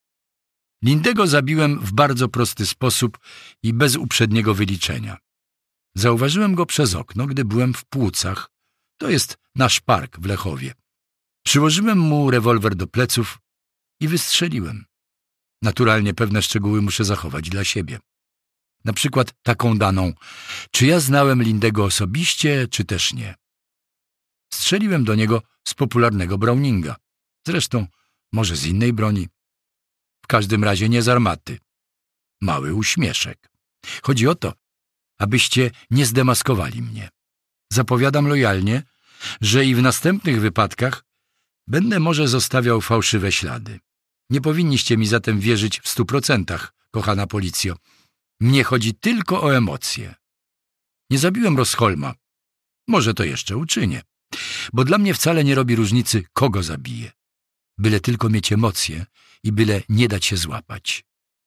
Lindego zabiłem w bardzo prosty sposób i bez uprzedniego wyliczenia. Zauważyłem go przez okno, gdy byłem w Płucach. To jest nasz park w Lechowie. Przyłożyłem mu rewolwer do pleców i wystrzeliłem. Naturalnie pewne szczegóły muszę zachować dla siebie. Na przykład taką daną, czy ja znałem Lindego osobiście, czy też nie. Strzeliłem do niego z popularnego Browninga. Zresztą może z innej broni. W każdym razie nie z armaty. Mały uśmieszek. Chodzi o to, abyście nie zdemaskowali mnie. Zapowiadam lojalnie, że i w następnych wypadkach będę może zostawiał fałszywe ślady. Nie powinniście mi zatem wierzyć w 100%, kochana policjo. Mnie chodzi tylko o emocje. Nie zabiłem Rosholma. Może to jeszcze uczynię. Bo dla mnie wcale nie robi różnicy, kogo zabiję. Byle tylko mieć emocje i byle nie dać się złapać.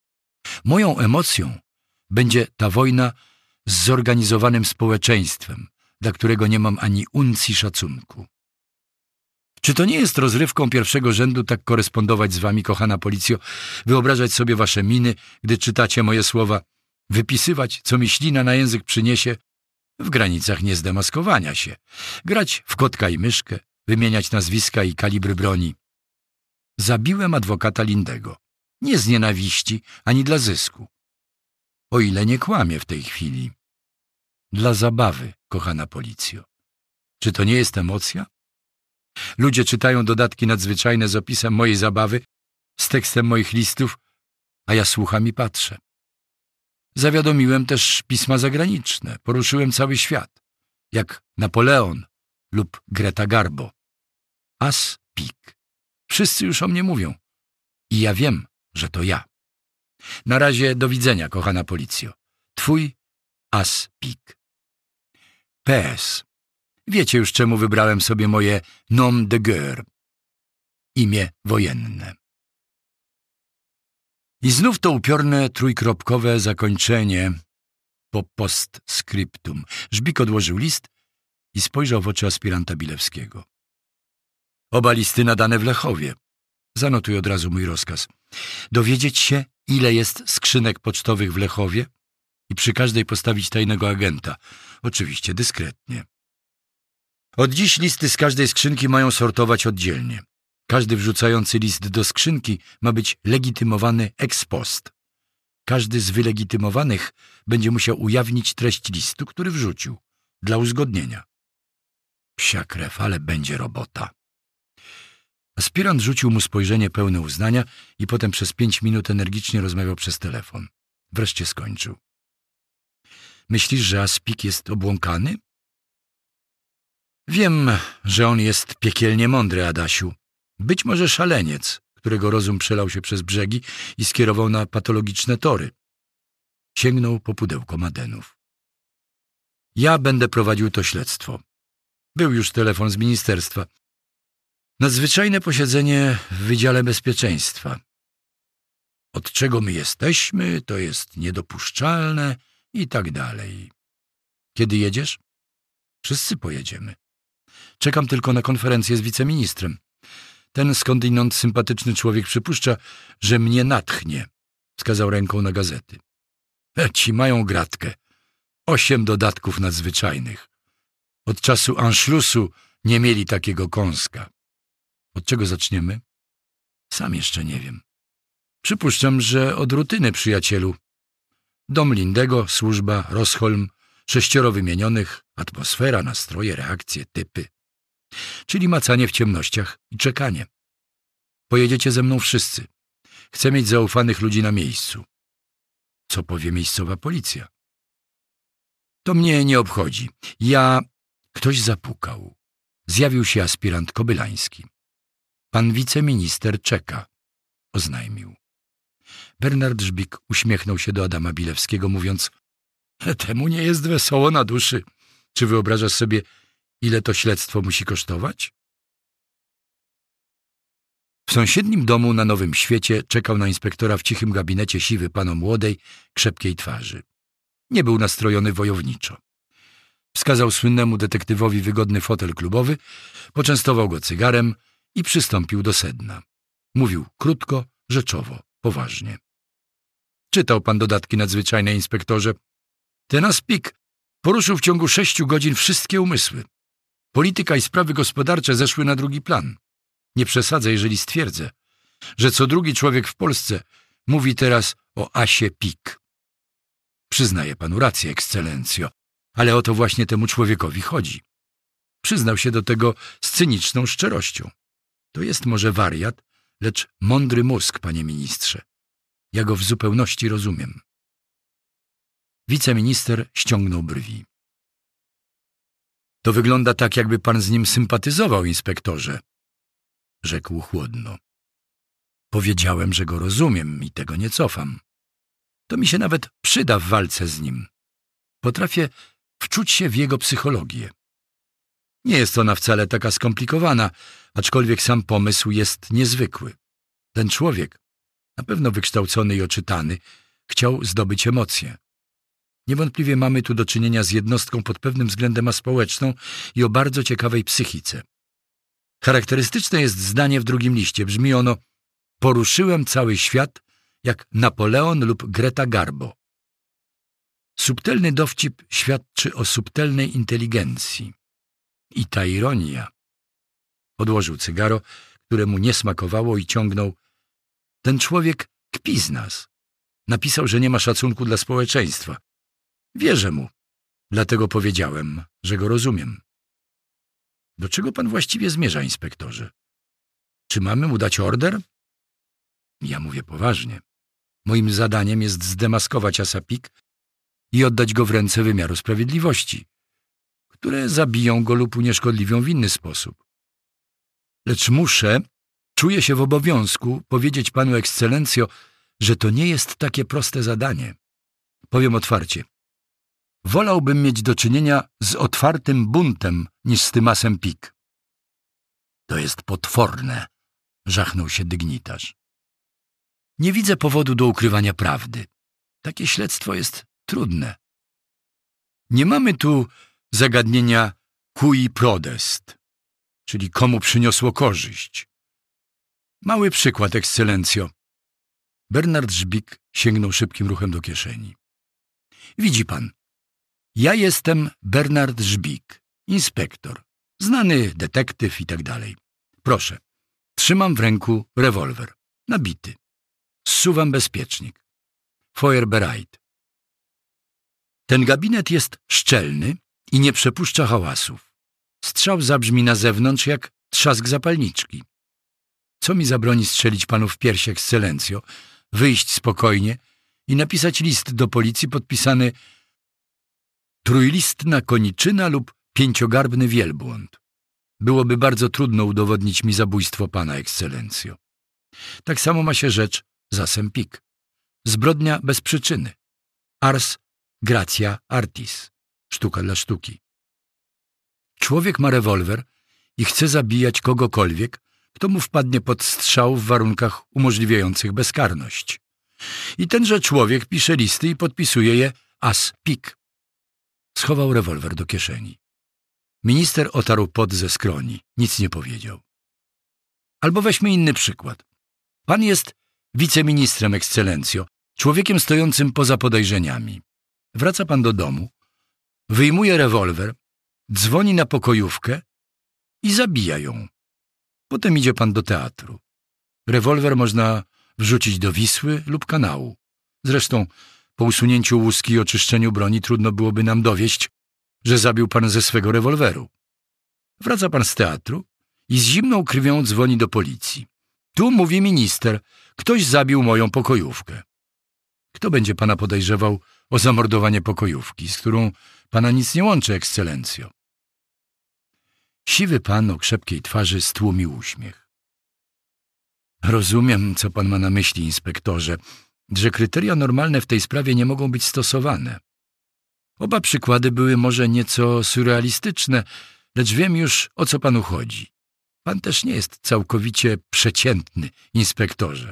Moją emocją będzie ta wojna z zorganizowanym społeczeństwem, dla którego nie mam ani uncji szacunku. Czy to nie jest rozrywką pierwszego rzędu tak korespondować z wami, kochana policjo, wyobrażać sobie wasze miny, gdy czytacie moje słowa, wypisywać, co mi ślina na język przyniesie, w granicach niezdemaskowania się, grać w kotka i myszkę, wymieniać nazwiska i kalibry broni. Zabiłem adwokata Lindego. Nie z nienawiści, ani dla zysku. O ile nie kłamię w tej chwili. Dla zabawy, kochana policjo. Czy to nie jest emocja? Ludzie czytają dodatki nadzwyczajne z opisem mojej zabawy, z tekstem moich listów, a ja słucham i patrzę. Zawiadomiłem też pisma zagraniczne, poruszyłem cały świat, jak Napoleon lub Greta Garbo. As Pik. Wszyscy już o mnie mówią i ja wiem, że to ja. Na razie do widzenia, kochana policjo. Twój As Pik. PS. Wiecie już, czemu wybrałem sobie moje nom de guerre. Imię wojenne. I znów to upiorne trójkropkowe zakończenie po postscriptum. Żbik odłożył list i spojrzał w oczy aspiranta Bilewskiego. Oba listy nadane w Lechowie. Zanotuj od razu mój rozkaz. Dowiedzieć się, ile jest skrzynek pocztowych w Lechowie i przy każdej postawić tajnego agenta. Oczywiście dyskretnie. Od dziś listy z każdej skrzynki mają sortować oddzielnie. Każdy wrzucający list do skrzynki ma być legitymowany ex post. Każdy z wylegitymowanych będzie musiał ujawnić treść listu, który wrzucił, dla uzgodnienia. Psia krew, ale będzie robota. Aspirant rzucił mu spojrzenie pełne uznania i potem przez 5 minut energicznie rozmawiał przez telefon. Wreszcie skończył. Myślisz, że Aspik jest obłąkany? Wiem, że on jest piekielnie mądry, Adasiu. Być może szaleniec, którego rozum przelał się przez brzegi i skierował na patologiczne tory. Sięgnął po pudełko madenów. Ja będę prowadził to śledztwo. Był już telefon z ministerstwa. Nadzwyczajne posiedzenie w Wydziale Bezpieczeństwa. Od czego my jesteśmy, to jest niedopuszczalne i tak dalej. Kiedy jedziesz? Wszyscy pojedziemy. Czekam tylko na konferencję z wiceministrem. Ten skądinąd sympatyczny człowiek przypuszcza, że mnie natchnie. wskazał ręką na gazety. Ci mają gratkę. 8 dodatków nadzwyczajnych. Od czasu Anschlussu nie mieli takiego kąska. Od czego zaczniemy? Sam jeszcze nie wiem. Przypuszczam, że od rutyny, przyjacielu. Dom Lindego, służba, Rosholm, 6 wymienionych, atmosfera, nastroje, reakcje, typy. Czyli macanie w ciemnościach i czekanie. Pojedziecie ze mną wszyscy. Chcę mieć zaufanych ludzi na miejscu. Co powie miejscowa policja? To mnie nie obchodzi. Ktoś zapukał. Zjawił się aspirant Kobylański. Pan wiceminister czeka, oznajmił. Bernard Żbik uśmiechnął się do Adama Bilewskiego, mówiąc: temu nie jest wesoło na duszy. Czy wyobrażasz sobie, ile to śledztwo musi kosztować? W sąsiednim domu na Nowym Świecie czekał na inspektora w cichym gabinecie siwy pan o młodej, krzepkiej twarzy. Nie był nastrojony wojowniczo. Wskazał słynnemu detektywowi wygodny fotel klubowy, poczęstował go cygarem i przystąpił do sedna. Mówił krótko, rzeczowo, poważnie. Czytał pan dodatki nadzwyczajne, inspektorze. Ten Aspik poruszył w ciągu 6 godzin wszystkie umysły. Polityka i sprawy gospodarcze zeszły na drugi plan. Nie przesadzę, jeżeli stwierdzę, że co drugi człowiek w Polsce mówi teraz o Asie Pik. Przyznaję panu rację, ekscelencjo, ale o to właśnie temu człowiekowi chodzi. Przyznał się do tego z cyniczną szczerością. To jest może wariat, lecz mądry mózg, panie ministrze. Ja go w zupełności rozumiem. Wiceminister ściągnął brwi. To wygląda tak, jakby pan z nim sympatyzował, inspektorze, rzekł chłodno. Powiedziałem, że go rozumiem i tego nie cofam. To mi się nawet przyda w walce z nim. Potrafię wczuć się w jego psychologię. Nie jest ona wcale taka skomplikowana, aczkolwiek sam pomysł jest niezwykły. Ten człowiek, na pewno wykształcony i oczytany, chciał zdobyć emocje. Niewątpliwie mamy tu do czynienia z jednostką pod pewnym względem aspołeczną i o bardzo ciekawej psychice. Charakterystyczne jest zdanie w drugim liście. Brzmi ono: poruszyłem cały świat jak Napoleon lub Greta Garbo. Subtelny dowcip świadczy o subtelnej inteligencji. I ta ironia. Odłożył cygaro, które mu nie smakowało, i ciągnął. Ten człowiek kpi z nas. Napisał, że nie ma szacunku dla społeczeństwa. Wierzę mu. Dlatego powiedziałem, że go rozumiem. Do czego pan właściwie zmierza, inspektorze? Czy mamy mu dać order? Ja mówię poważnie. Moim zadaniem jest zdemaskować Asa Pik i oddać go w ręce wymiaru sprawiedliwości, które zabiją go lub unieszkodliwią w inny sposób. Lecz czuję się w obowiązku powiedzieć panu, ekscelencjo, że to nie jest takie proste zadanie. Powiem otwarcie. Wolałbym mieć do czynienia z otwartym buntem niż z tym Asem Pik. To jest potworne, żachnął się dygnitarz. Nie widzę powodu do ukrywania prawdy. Takie śledztwo jest trudne. Nie mamy tu zagadnienia cui prodest, czyli komu przyniosło korzyść. Mały przykład, ekscelencjo. Bernard Żbik sięgnął szybkim ruchem do kieszeni. Widzi pan, ja jestem Bernard Żbik, inspektor, znany detektyw i tak dalej. Proszę, trzymam w ręku rewolwer, nabity. Zsuwam bezpiecznik. Feuerbereit. Ten gabinet jest szczelny i nie przepuszcza hałasów. Strzał zabrzmi na zewnątrz jak trzask zapalniczki. Co mi zabroni strzelić panu w pierś, ekscelencjo, wyjść spokojnie i napisać list do policji podpisany trójlistna koniczyna lub 5-garbny wielbłąd. Byłoby bardzo trudno udowodnić mi zabójstwo pana, ekscelencjo. Tak samo ma się rzecz z Asem Pik. Zbrodnia bez przyczyny. Ars gratia artis. Sztuka dla sztuki. Człowiek ma rewolwer i chce zabijać kogokolwiek, kto mu wpadnie pod strzał w warunkach umożliwiających bezkarność. I tenże człowiek pisze listy i podpisuje je As Pik. Schował rewolwer do kieszeni. Minister otarł pot ze skroni. Nic nie powiedział. Albo weźmy inny przykład. Pan jest wiceministrem, ekscelencjo. człowiekiem stojącym poza podejrzeniami. Wraca pan do domu, wyjmuje rewolwer, dzwoni na pokojówkę i zabija ją. Potem idzie pan do teatru. Rewolwer można wrzucić do Wisły lub kanału. Zresztą po usunięciu łuski i oczyszczeniu broni trudno byłoby nam dowieść, że zabił pan ze swego rewolweru. Wraca pan z teatru i z zimną krwią dzwoni do policji. Tu, mówi minister, ktoś zabił moją pokojówkę. Kto będzie pana podejrzewał o zamordowanie pokojówki, z którą pana nic nie łączy, ekscelencjo? Siwy pan o krzepkiej twarzy stłumił uśmiech. Rozumiem, co pan ma na myśli, inspektorze, że kryteria normalne w tej sprawie nie mogą być stosowane. Oba przykłady były może nieco surrealistyczne, lecz wiem już, o co panu chodzi. Pan też nie jest całkowicie przeciętny, inspektorze.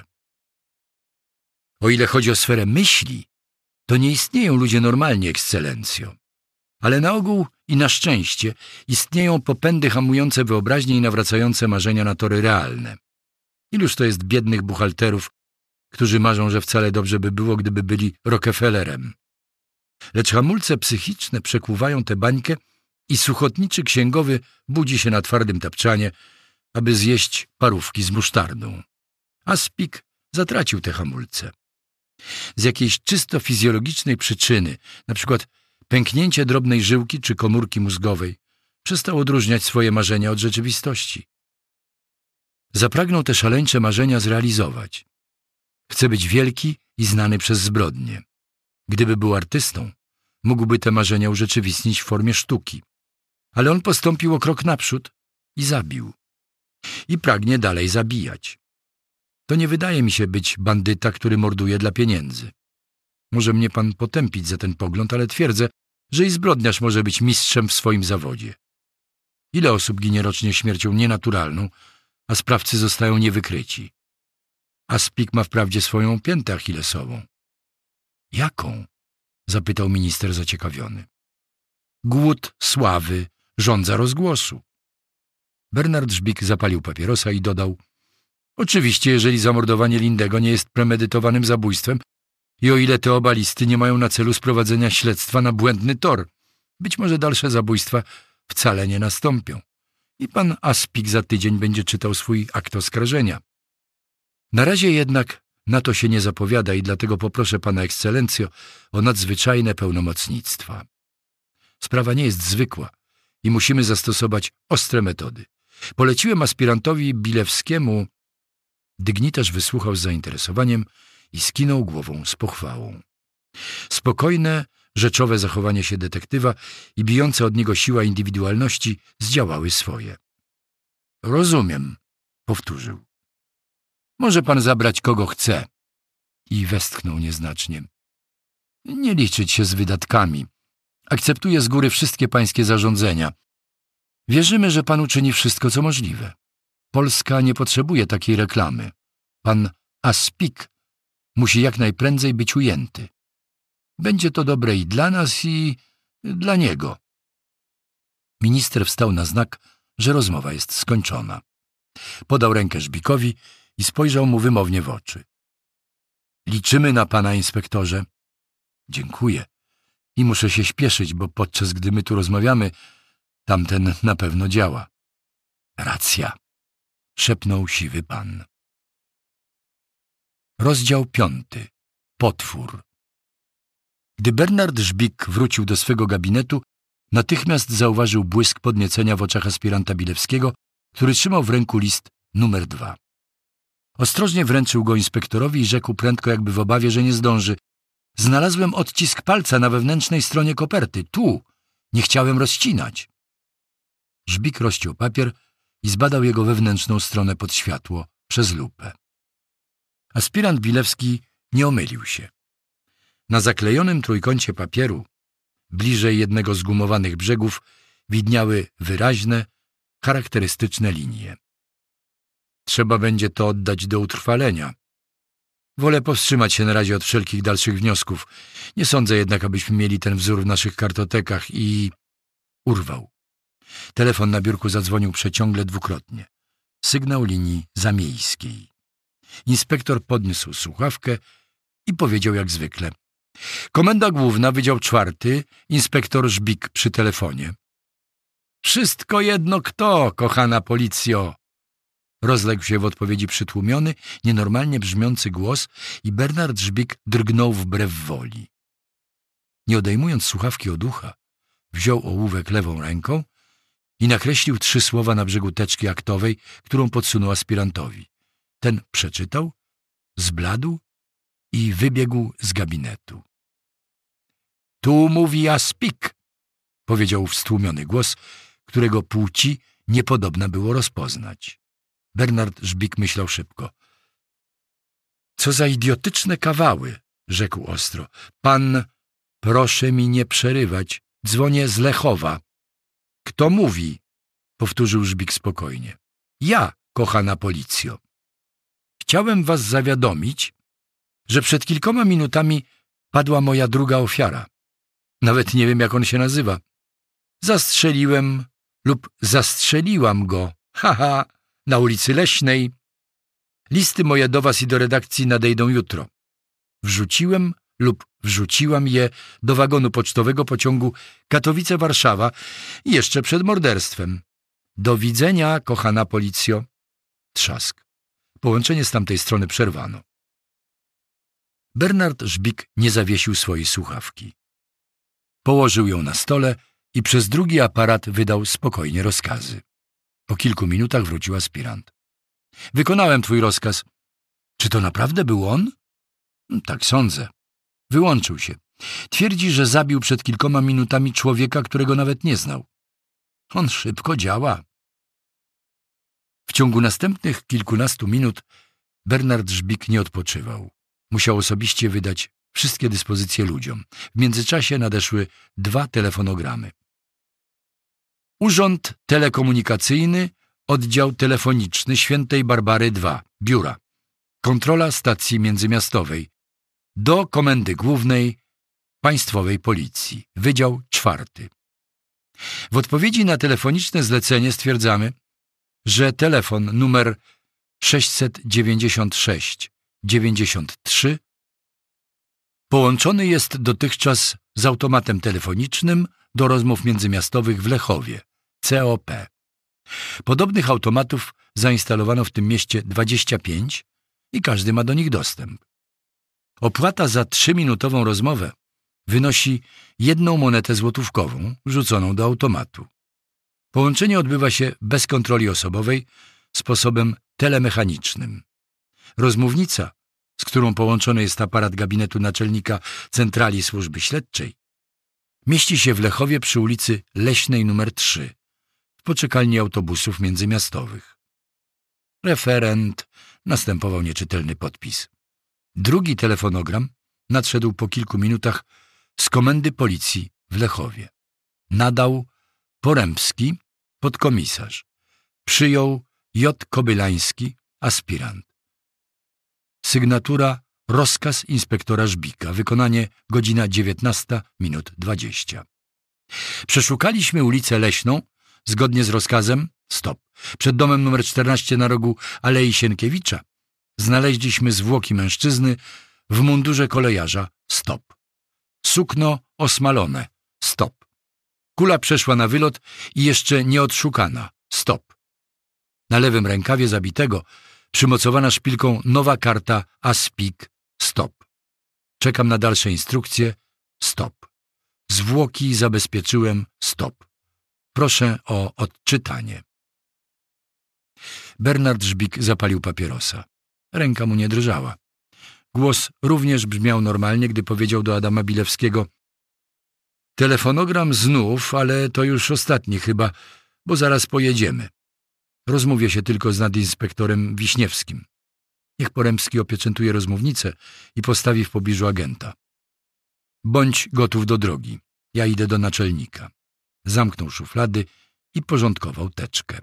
O ile chodzi o sferę myśli, to nie istnieją ludzie normalni, ekscelencjo. Ale na ogół i na szczęście istnieją popędy hamujące wyobraźnię i nawracające marzenia na tory realne. Iluż to jest biednych buchalterów, którzy marzą, że wcale dobrze by było, gdyby byli Rockefellerem. Lecz hamulce psychiczne przekuwają tę bańkę i suchotniczy księgowy budzi się na twardym tapczanie, aby zjeść parówki z musztardą. Aspik zatracił te hamulce. Z jakiejś czysto fizjologicznej przyczyny, na przykład pęknięcie drobnej żyłki czy komórki mózgowej, przestał odróżniać swoje marzenia od rzeczywistości. Zapragnął te szaleńcze marzenia zrealizować. Chce być wielki i znany przez zbrodnie. Gdyby był artystą, mógłby te marzenia urzeczywistnić w formie sztuki. Ale on postąpił o krok naprzód i zabił. I pragnie dalej zabijać. To nie wydaje mi się być bandyta, który morduje dla pieniędzy. Może mnie pan potępić za ten pogląd, ale twierdzę, że i zbrodniarz może być mistrzem w swoim zawodzie. Ile osób ginie rocznie śmiercią nienaturalną, a sprawcy zostają niewykryci? Aspik ma wprawdzie swoją piętę achillesową. Jaką? Zapytał minister zaciekawiony. Głód sławy żądza rozgłosu. Bernard Żbik zapalił papierosa i dodał: oczywiście, jeżeli zamordowanie Lindego nie jest premedytowanym zabójstwem i o ile te oba listy nie mają na celu sprowadzenia śledztwa na błędny tor, być może dalsze zabójstwa wcale nie nastąpią. I pan Aspik za tydzień będzie czytał swój akt oskarżenia. Na razie jednak na to się nie zapowiada i dlatego poproszę pana ekscelencjo o nadzwyczajne pełnomocnictwa. Sprawa nie jest zwykła i musimy zastosować ostre metody. Poleciłem aspirantowi Bilewskiemu. Dygnitarz wysłuchał z zainteresowaniem i skinął głową z pochwałą. Spokojne, rzeczowe zachowanie się detektywa i bijąca od niego siła indywidualności zdziałały swoje. Rozumiem, powtórzył. Może pan zabrać kogo chce. I westchnął nieznacznie. Nie liczyć się z wydatkami. Akceptuję z góry wszystkie pańskie zarządzenia. Wierzymy, że pan uczyni wszystko, co możliwe. Polska nie potrzebuje takiej reklamy. Pan Aspik musi jak najprędzej być ujęty. Będzie to dobre i dla nas, i dla niego. Minister wstał na znak, że rozmowa jest skończona. Podał rękę Żbikowi i spojrzał mu wymownie w oczy. Liczymy na pana, inspektorze. Dziękuję. I muszę się śpieszyć, bo podczas gdy my tu rozmawiamy, tamten na pewno działa. Racja, szepnął siwy pan. Rozdział 5. Potwór. Gdy Bernard Żbik wrócił do swego gabinetu, natychmiast zauważył błysk podniecenia w oczach aspiranta Bilewskiego, który trzymał w ręku list numer 2. Ostrożnie wręczył go inspektorowi i rzekł prędko, jakby w obawie, że nie zdąży. Znalazłem odcisk palca na wewnętrznej stronie koperty. Tu. Nie chciałem rozcinać. Żbik rozciął papier i zbadał jego wewnętrzną stronę pod światło przez lupę. Aspirant Bilewski nie omylił się. Na zaklejonym trójkącie papieru, bliżej jednego z gumowanych brzegów, widniały wyraźne, charakterystyczne linie. Trzeba będzie to oddać do utrwalenia. Wolę powstrzymać się na razie od wszelkich dalszych wniosków. Nie sądzę jednak, abyśmy mieli ten wzór w naszych kartotekach i... Urwał. Telefon na biurku zadzwonił przeciągle dwukrotnie. Sygnał linii zamiejskiej. Inspektor podniósł słuchawkę i powiedział jak zwykle. Komenda Główna, Wydział 4, inspektor Żbik przy telefonie. Wszystko jedno kto, kochana policjo. Rozległ się w odpowiedzi przytłumiony, nienormalnie brzmiący głos i Bernard Żbik drgnął wbrew woli. Nie odejmując słuchawki od ucha, wziął ołówek lewą ręką i nakreślił 3 słowa na brzegu teczki aktowej, którą podsunął aspirantowi. Ten przeczytał, zbladł i wybiegł z gabinetu. Tu mówi Aspik, powiedział stłumiony głos, którego płci niepodobna było rozpoznać. Bernard Żbik myślał szybko. Co za idiotyczne kawały, rzekł ostro. Pan, proszę mi nie przerywać, dzwonię z Lechowa. Kto mówi? Powtórzył Żbik spokojnie. Ja, kochana policjo. Chciałem was zawiadomić, że przed kilkoma minutami padła moja druga ofiara. Nawet nie wiem, jak on się nazywa. Zastrzeliłem lub zastrzeliłam go. Haha, na ulicy Leśnej. Listy moje do was i do redakcji nadejdą jutro. Wrzuciłem lub wrzuciłam je do wagonu pocztowego pociągu Katowice-Warszawa jeszcze przed morderstwem. Do widzenia, kochana policjo. Trzask. Połączenie z tamtej strony przerwano. Bernard Żbik nie zawiesił swojej słuchawki. Położył ją na stole i przez drugi aparat wydał spokojnie rozkazy. Po kilku minutach wrócił aspirant. Wykonałem twój rozkaz. Czy to naprawdę był on? Tak sądzę. Wyłączył się. Twierdzi, że zabił przed kilkoma minutami człowieka, którego nawet nie znał. On szybko działa. W ciągu następnych kilkunastu minut Bernard Żbik nie odpoczywał. Musiał osobiście wydać wszystkie dyspozycje ludziom. W międzyczasie nadeszły 2 telefonogramy. Urząd Telekomunikacyjny, Oddział Telefoniczny Świętej Barbary 2, biura. Kontrola stacji międzymiastowej. Do Komendy Głównej Państwowej Policji, Wydział 4. W odpowiedzi na telefoniczne zlecenie stwierdzamy, że telefon numer 696 93 połączony jest dotychczas z automatem telefonicznym do rozmów międzymiastowych w Lechowie, COP. Podobnych automatów zainstalowano w tym mieście 25 i każdy ma do nich dostęp. Opłata za 3-minutową rozmowę wynosi 1 monetę złotówkową rzuconą do automatu. Połączenie odbywa się bez kontroli osobowej sposobem telemechanicznym. Rozmównica, z którą połączony jest aparat gabinetu naczelnika Centrali Służby Śledczej, mieści się w Lechowie przy ulicy Leśnej nr 3, w poczekalni autobusów międzymiastowych. Referent, następował nieczytelny podpis. Drugi telefonogram nadszedł po kilku minutach z komendy policji w Lechowie. Nadał Porębski, podkomisarz. Przyjął J. Kobylański, aspirant. Sygnatura rozkaz inspektora Żbika. Wykonanie godzina 19:20. Przeszukaliśmy ulicę Leśną zgodnie z rozkazem. Stop. Przed domem numer 14 na rogu Alei Sienkiewicza znaleźliśmy zwłoki mężczyzny w mundurze kolejarza. Stop. Sukno osmalone. Stop. Kula przeszła na wylot i jeszcze nie odszukana. Stop. Na lewym rękawie zabitego przymocowana szpilką nowa karta Aspik. Stop. Czekam na dalsze instrukcje. Stop. Zwłoki zabezpieczyłem. Stop. Proszę o odczytanie. Bernard Żbik zapalił papierosa. Ręka mu nie drżała. Głos również brzmiał normalnie, gdy powiedział do Adama Bilewskiego: telefonogram znów, ale to już ostatni chyba, bo zaraz pojedziemy. Rozmówię się tylko z nadinspektorem Wiśniewskim. Niech Porębski opieczętuje rozmównicę i postawi w pobliżu agenta. Bądź gotów do drogi. Ja idę do naczelnika. Zamknął szuflady i porządkował teczkę.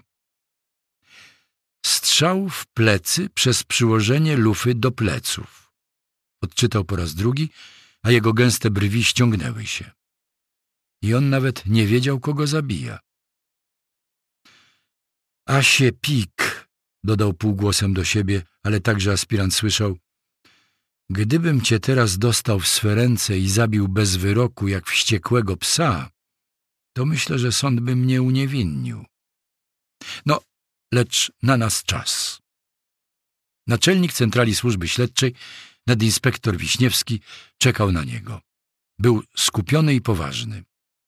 Strzał w plecy przez przyłożenie lufy do pleców. Odczytał po raz drugi, a jego gęste brwi ściągnęły się. I on nawet nie wiedział, kogo zabija. Asie pik, dodał półgłosem do siebie, ale także aspirant słyszał. Gdybym cię teraz dostał w swe ręce i zabił bez wyroku jak wściekłego psa, to myślę, że sąd by mnie uniewinnił. No, lecz na nas czas. Naczelnik Centrali Służby Śledczej, nadinspektor Wiśniewski, czekał na niego. Był skupiony i poważny.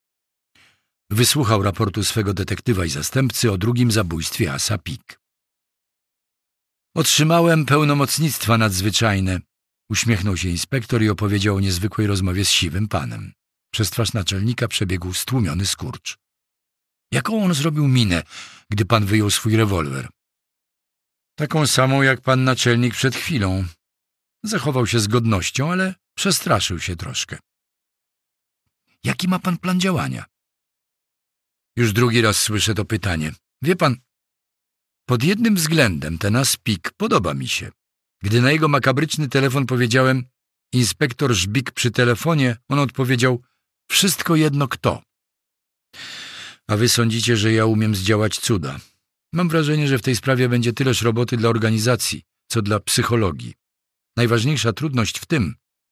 Wysłuchał raportu swego detektywa i zastępcy o drugim zabójstwie Asa Pik. Otrzymałem pełnomocnictwa nadzwyczajne. Uśmiechnął się inspektor i opowiedział o niezwykłej rozmowie z siwym panem. Przez twarz naczelnika przebiegł stłumiony skurcz. Jaką on zrobił minę, gdy pan wyjął swój rewolwer? Taką samą jak pan naczelnik przed chwilą. Zachował się z godnością, ale przestraszył się troszkę. Jaki ma pan plan działania? Już drugi raz słyszę to pytanie. Wie pan, pod jednym względem ten As Pik podoba mi się. Gdy na jego makabryczny telefon powiedziałem inspektor Żbik przy telefonie, on odpowiedział wszystko jedno kto. A wy sądzicie, że ja umiem zdziałać cuda. Mam wrażenie, że w tej sprawie będzie tyleż roboty dla organizacji, co dla psychologii. Najważniejsza trudność w tym,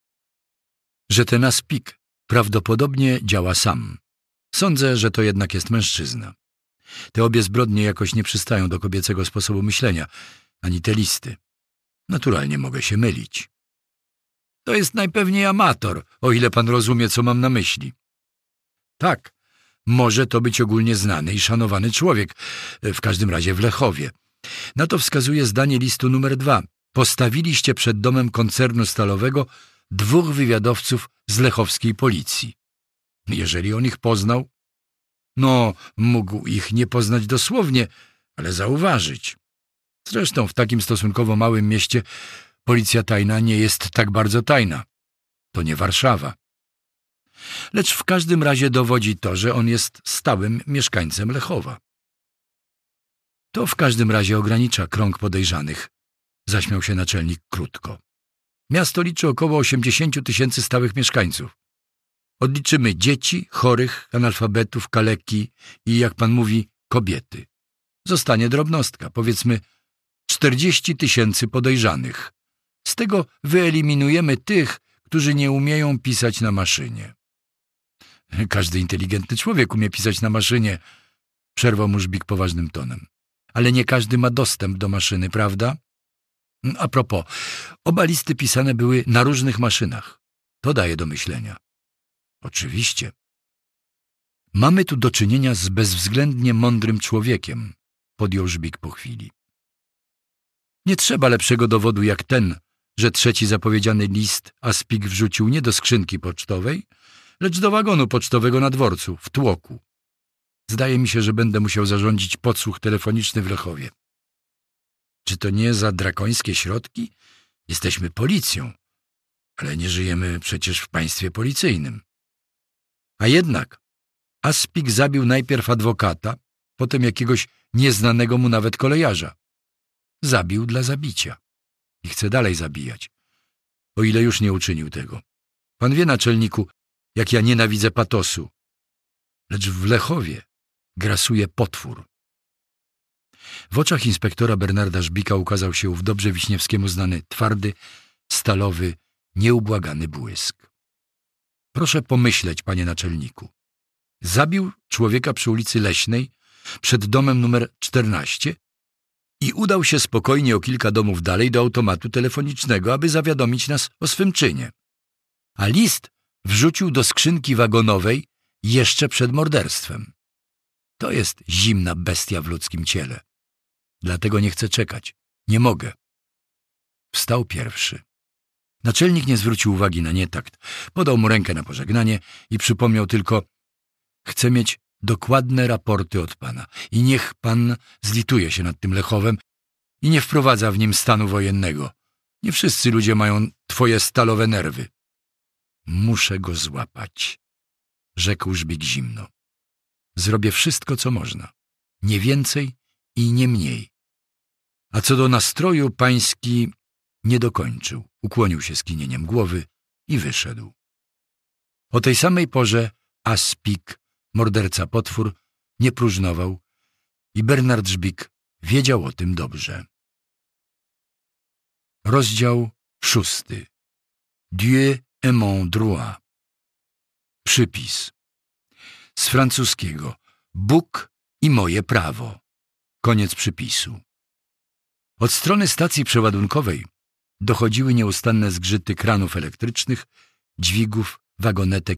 że ten As Pik prawdopodobnie działa sam. Sądzę, że to jednak jest mężczyzna. Te obie zbrodnie jakoś nie przystają do kobiecego sposobu myślenia, ani te listy. Naturalnie mogę się mylić. To jest najpewniej amator, o ile pan rozumie, co mam na myśli. Tak, może to być ogólnie znany i szanowany człowiek, w każdym razie w Lechowie. Na to wskazuje zdanie listu numer 2. Postawiliście przed domem koncernu stalowego 2 wywiadowców z lechowskiej policji. Jeżeli on ich poznał, no, mógł ich nie poznać dosłownie, ale zauważyć. Zresztą w takim stosunkowo małym mieście policja tajna nie jest tak bardzo tajna. To nie Warszawa. Lecz w każdym razie dowodzi to, że on jest stałym mieszkańcem Lechowa. To w każdym razie ogranicza krąg podejrzanych, zaśmiał się naczelnik krótko. Miasto liczy około 80 000 stałych mieszkańców. Odliczymy dzieci, chorych, analfabetów, kaleki i, jak pan mówi, kobiety. Zostanie drobnostka, powiedzmy 40 000 podejrzanych. Z tego wyeliminujemy tych, którzy nie umieją pisać na maszynie. Każdy inteligentny człowiek umie pisać na maszynie, przerwał mu Żbik poważnym tonem. Ale nie każdy ma dostęp do maszyny, prawda? A propos, oba listy pisane były na różnych maszynach. To daje do myślenia. Oczywiście. Mamy tu do czynienia z bezwzględnie mądrym człowiekiem, podjął Żbik po chwili. Nie trzeba lepszego dowodu jak ten, że trzeci zapowiedziany list As Pik wrzucił nie do skrzynki pocztowej, lecz do wagonu pocztowego na dworcu, w tłoku. Zdaje mi się, że będę musiał zarządzić podsłuch telefoniczny w Lechowie. Czy to nie za drakońskie środki? Jesteśmy policją, ale nie żyjemy przecież w państwie policyjnym. A jednak As Pik zabił najpierw adwokata, potem jakiegoś nieznanego mu nawet kolejarza. Zabił dla zabicia i chce dalej zabijać, o ile już nie uczynił tego. Pan wie, naczelniku, jak ja nienawidzę patosu, lecz w Lechowie grasuje potwór. W oczach inspektora Bernarda Żbika ukazał się ów dobrze Wiśniewskiemu znany, twardy, stalowy, nieubłagany błysk. Proszę pomyśleć, panie naczelniku. Zabił człowieka przy ulicy Leśnej, przed domem numer 14 i udał się spokojnie o kilka domów dalej do automatu telefonicznego, aby zawiadomić nas o swym czynie. A list wrzucił do skrzynki wagonowej jeszcze przed morderstwem. To jest zimna bestia w ludzkim ciele. Dlatego nie chcę czekać. Nie mogę. Wstał pierwszy. Naczelnik nie zwrócił uwagi na nietakt. Podał mu rękę na pożegnanie i przypomniał tylko: chcę mieć dokładne raporty od pana i niech pan zlituje się nad tym Lechowem i nie wprowadza w nim stanu wojennego. Nie wszyscy ludzie mają twoje stalowe nerwy. Muszę go złapać, rzekł Żbik zimno. Zrobię wszystko, co można. Nie więcej i nie mniej. A co do nastroju, pański nie dokończył. Ukłonił się skinieniem głowy i wyszedł. O tej samej porze As Pik, morderca potwór, nie próżnował i Bernard Żbik wiedział o tym dobrze. Rozdział 6. Dieu est mon droit. Przypis. Z francuskiego Bóg i moje prawo. Koniec przypisu. Od strony stacji przeładunkowej dochodziły nieustanne zgrzyty kranów elektrycznych, dźwigów, wagonetek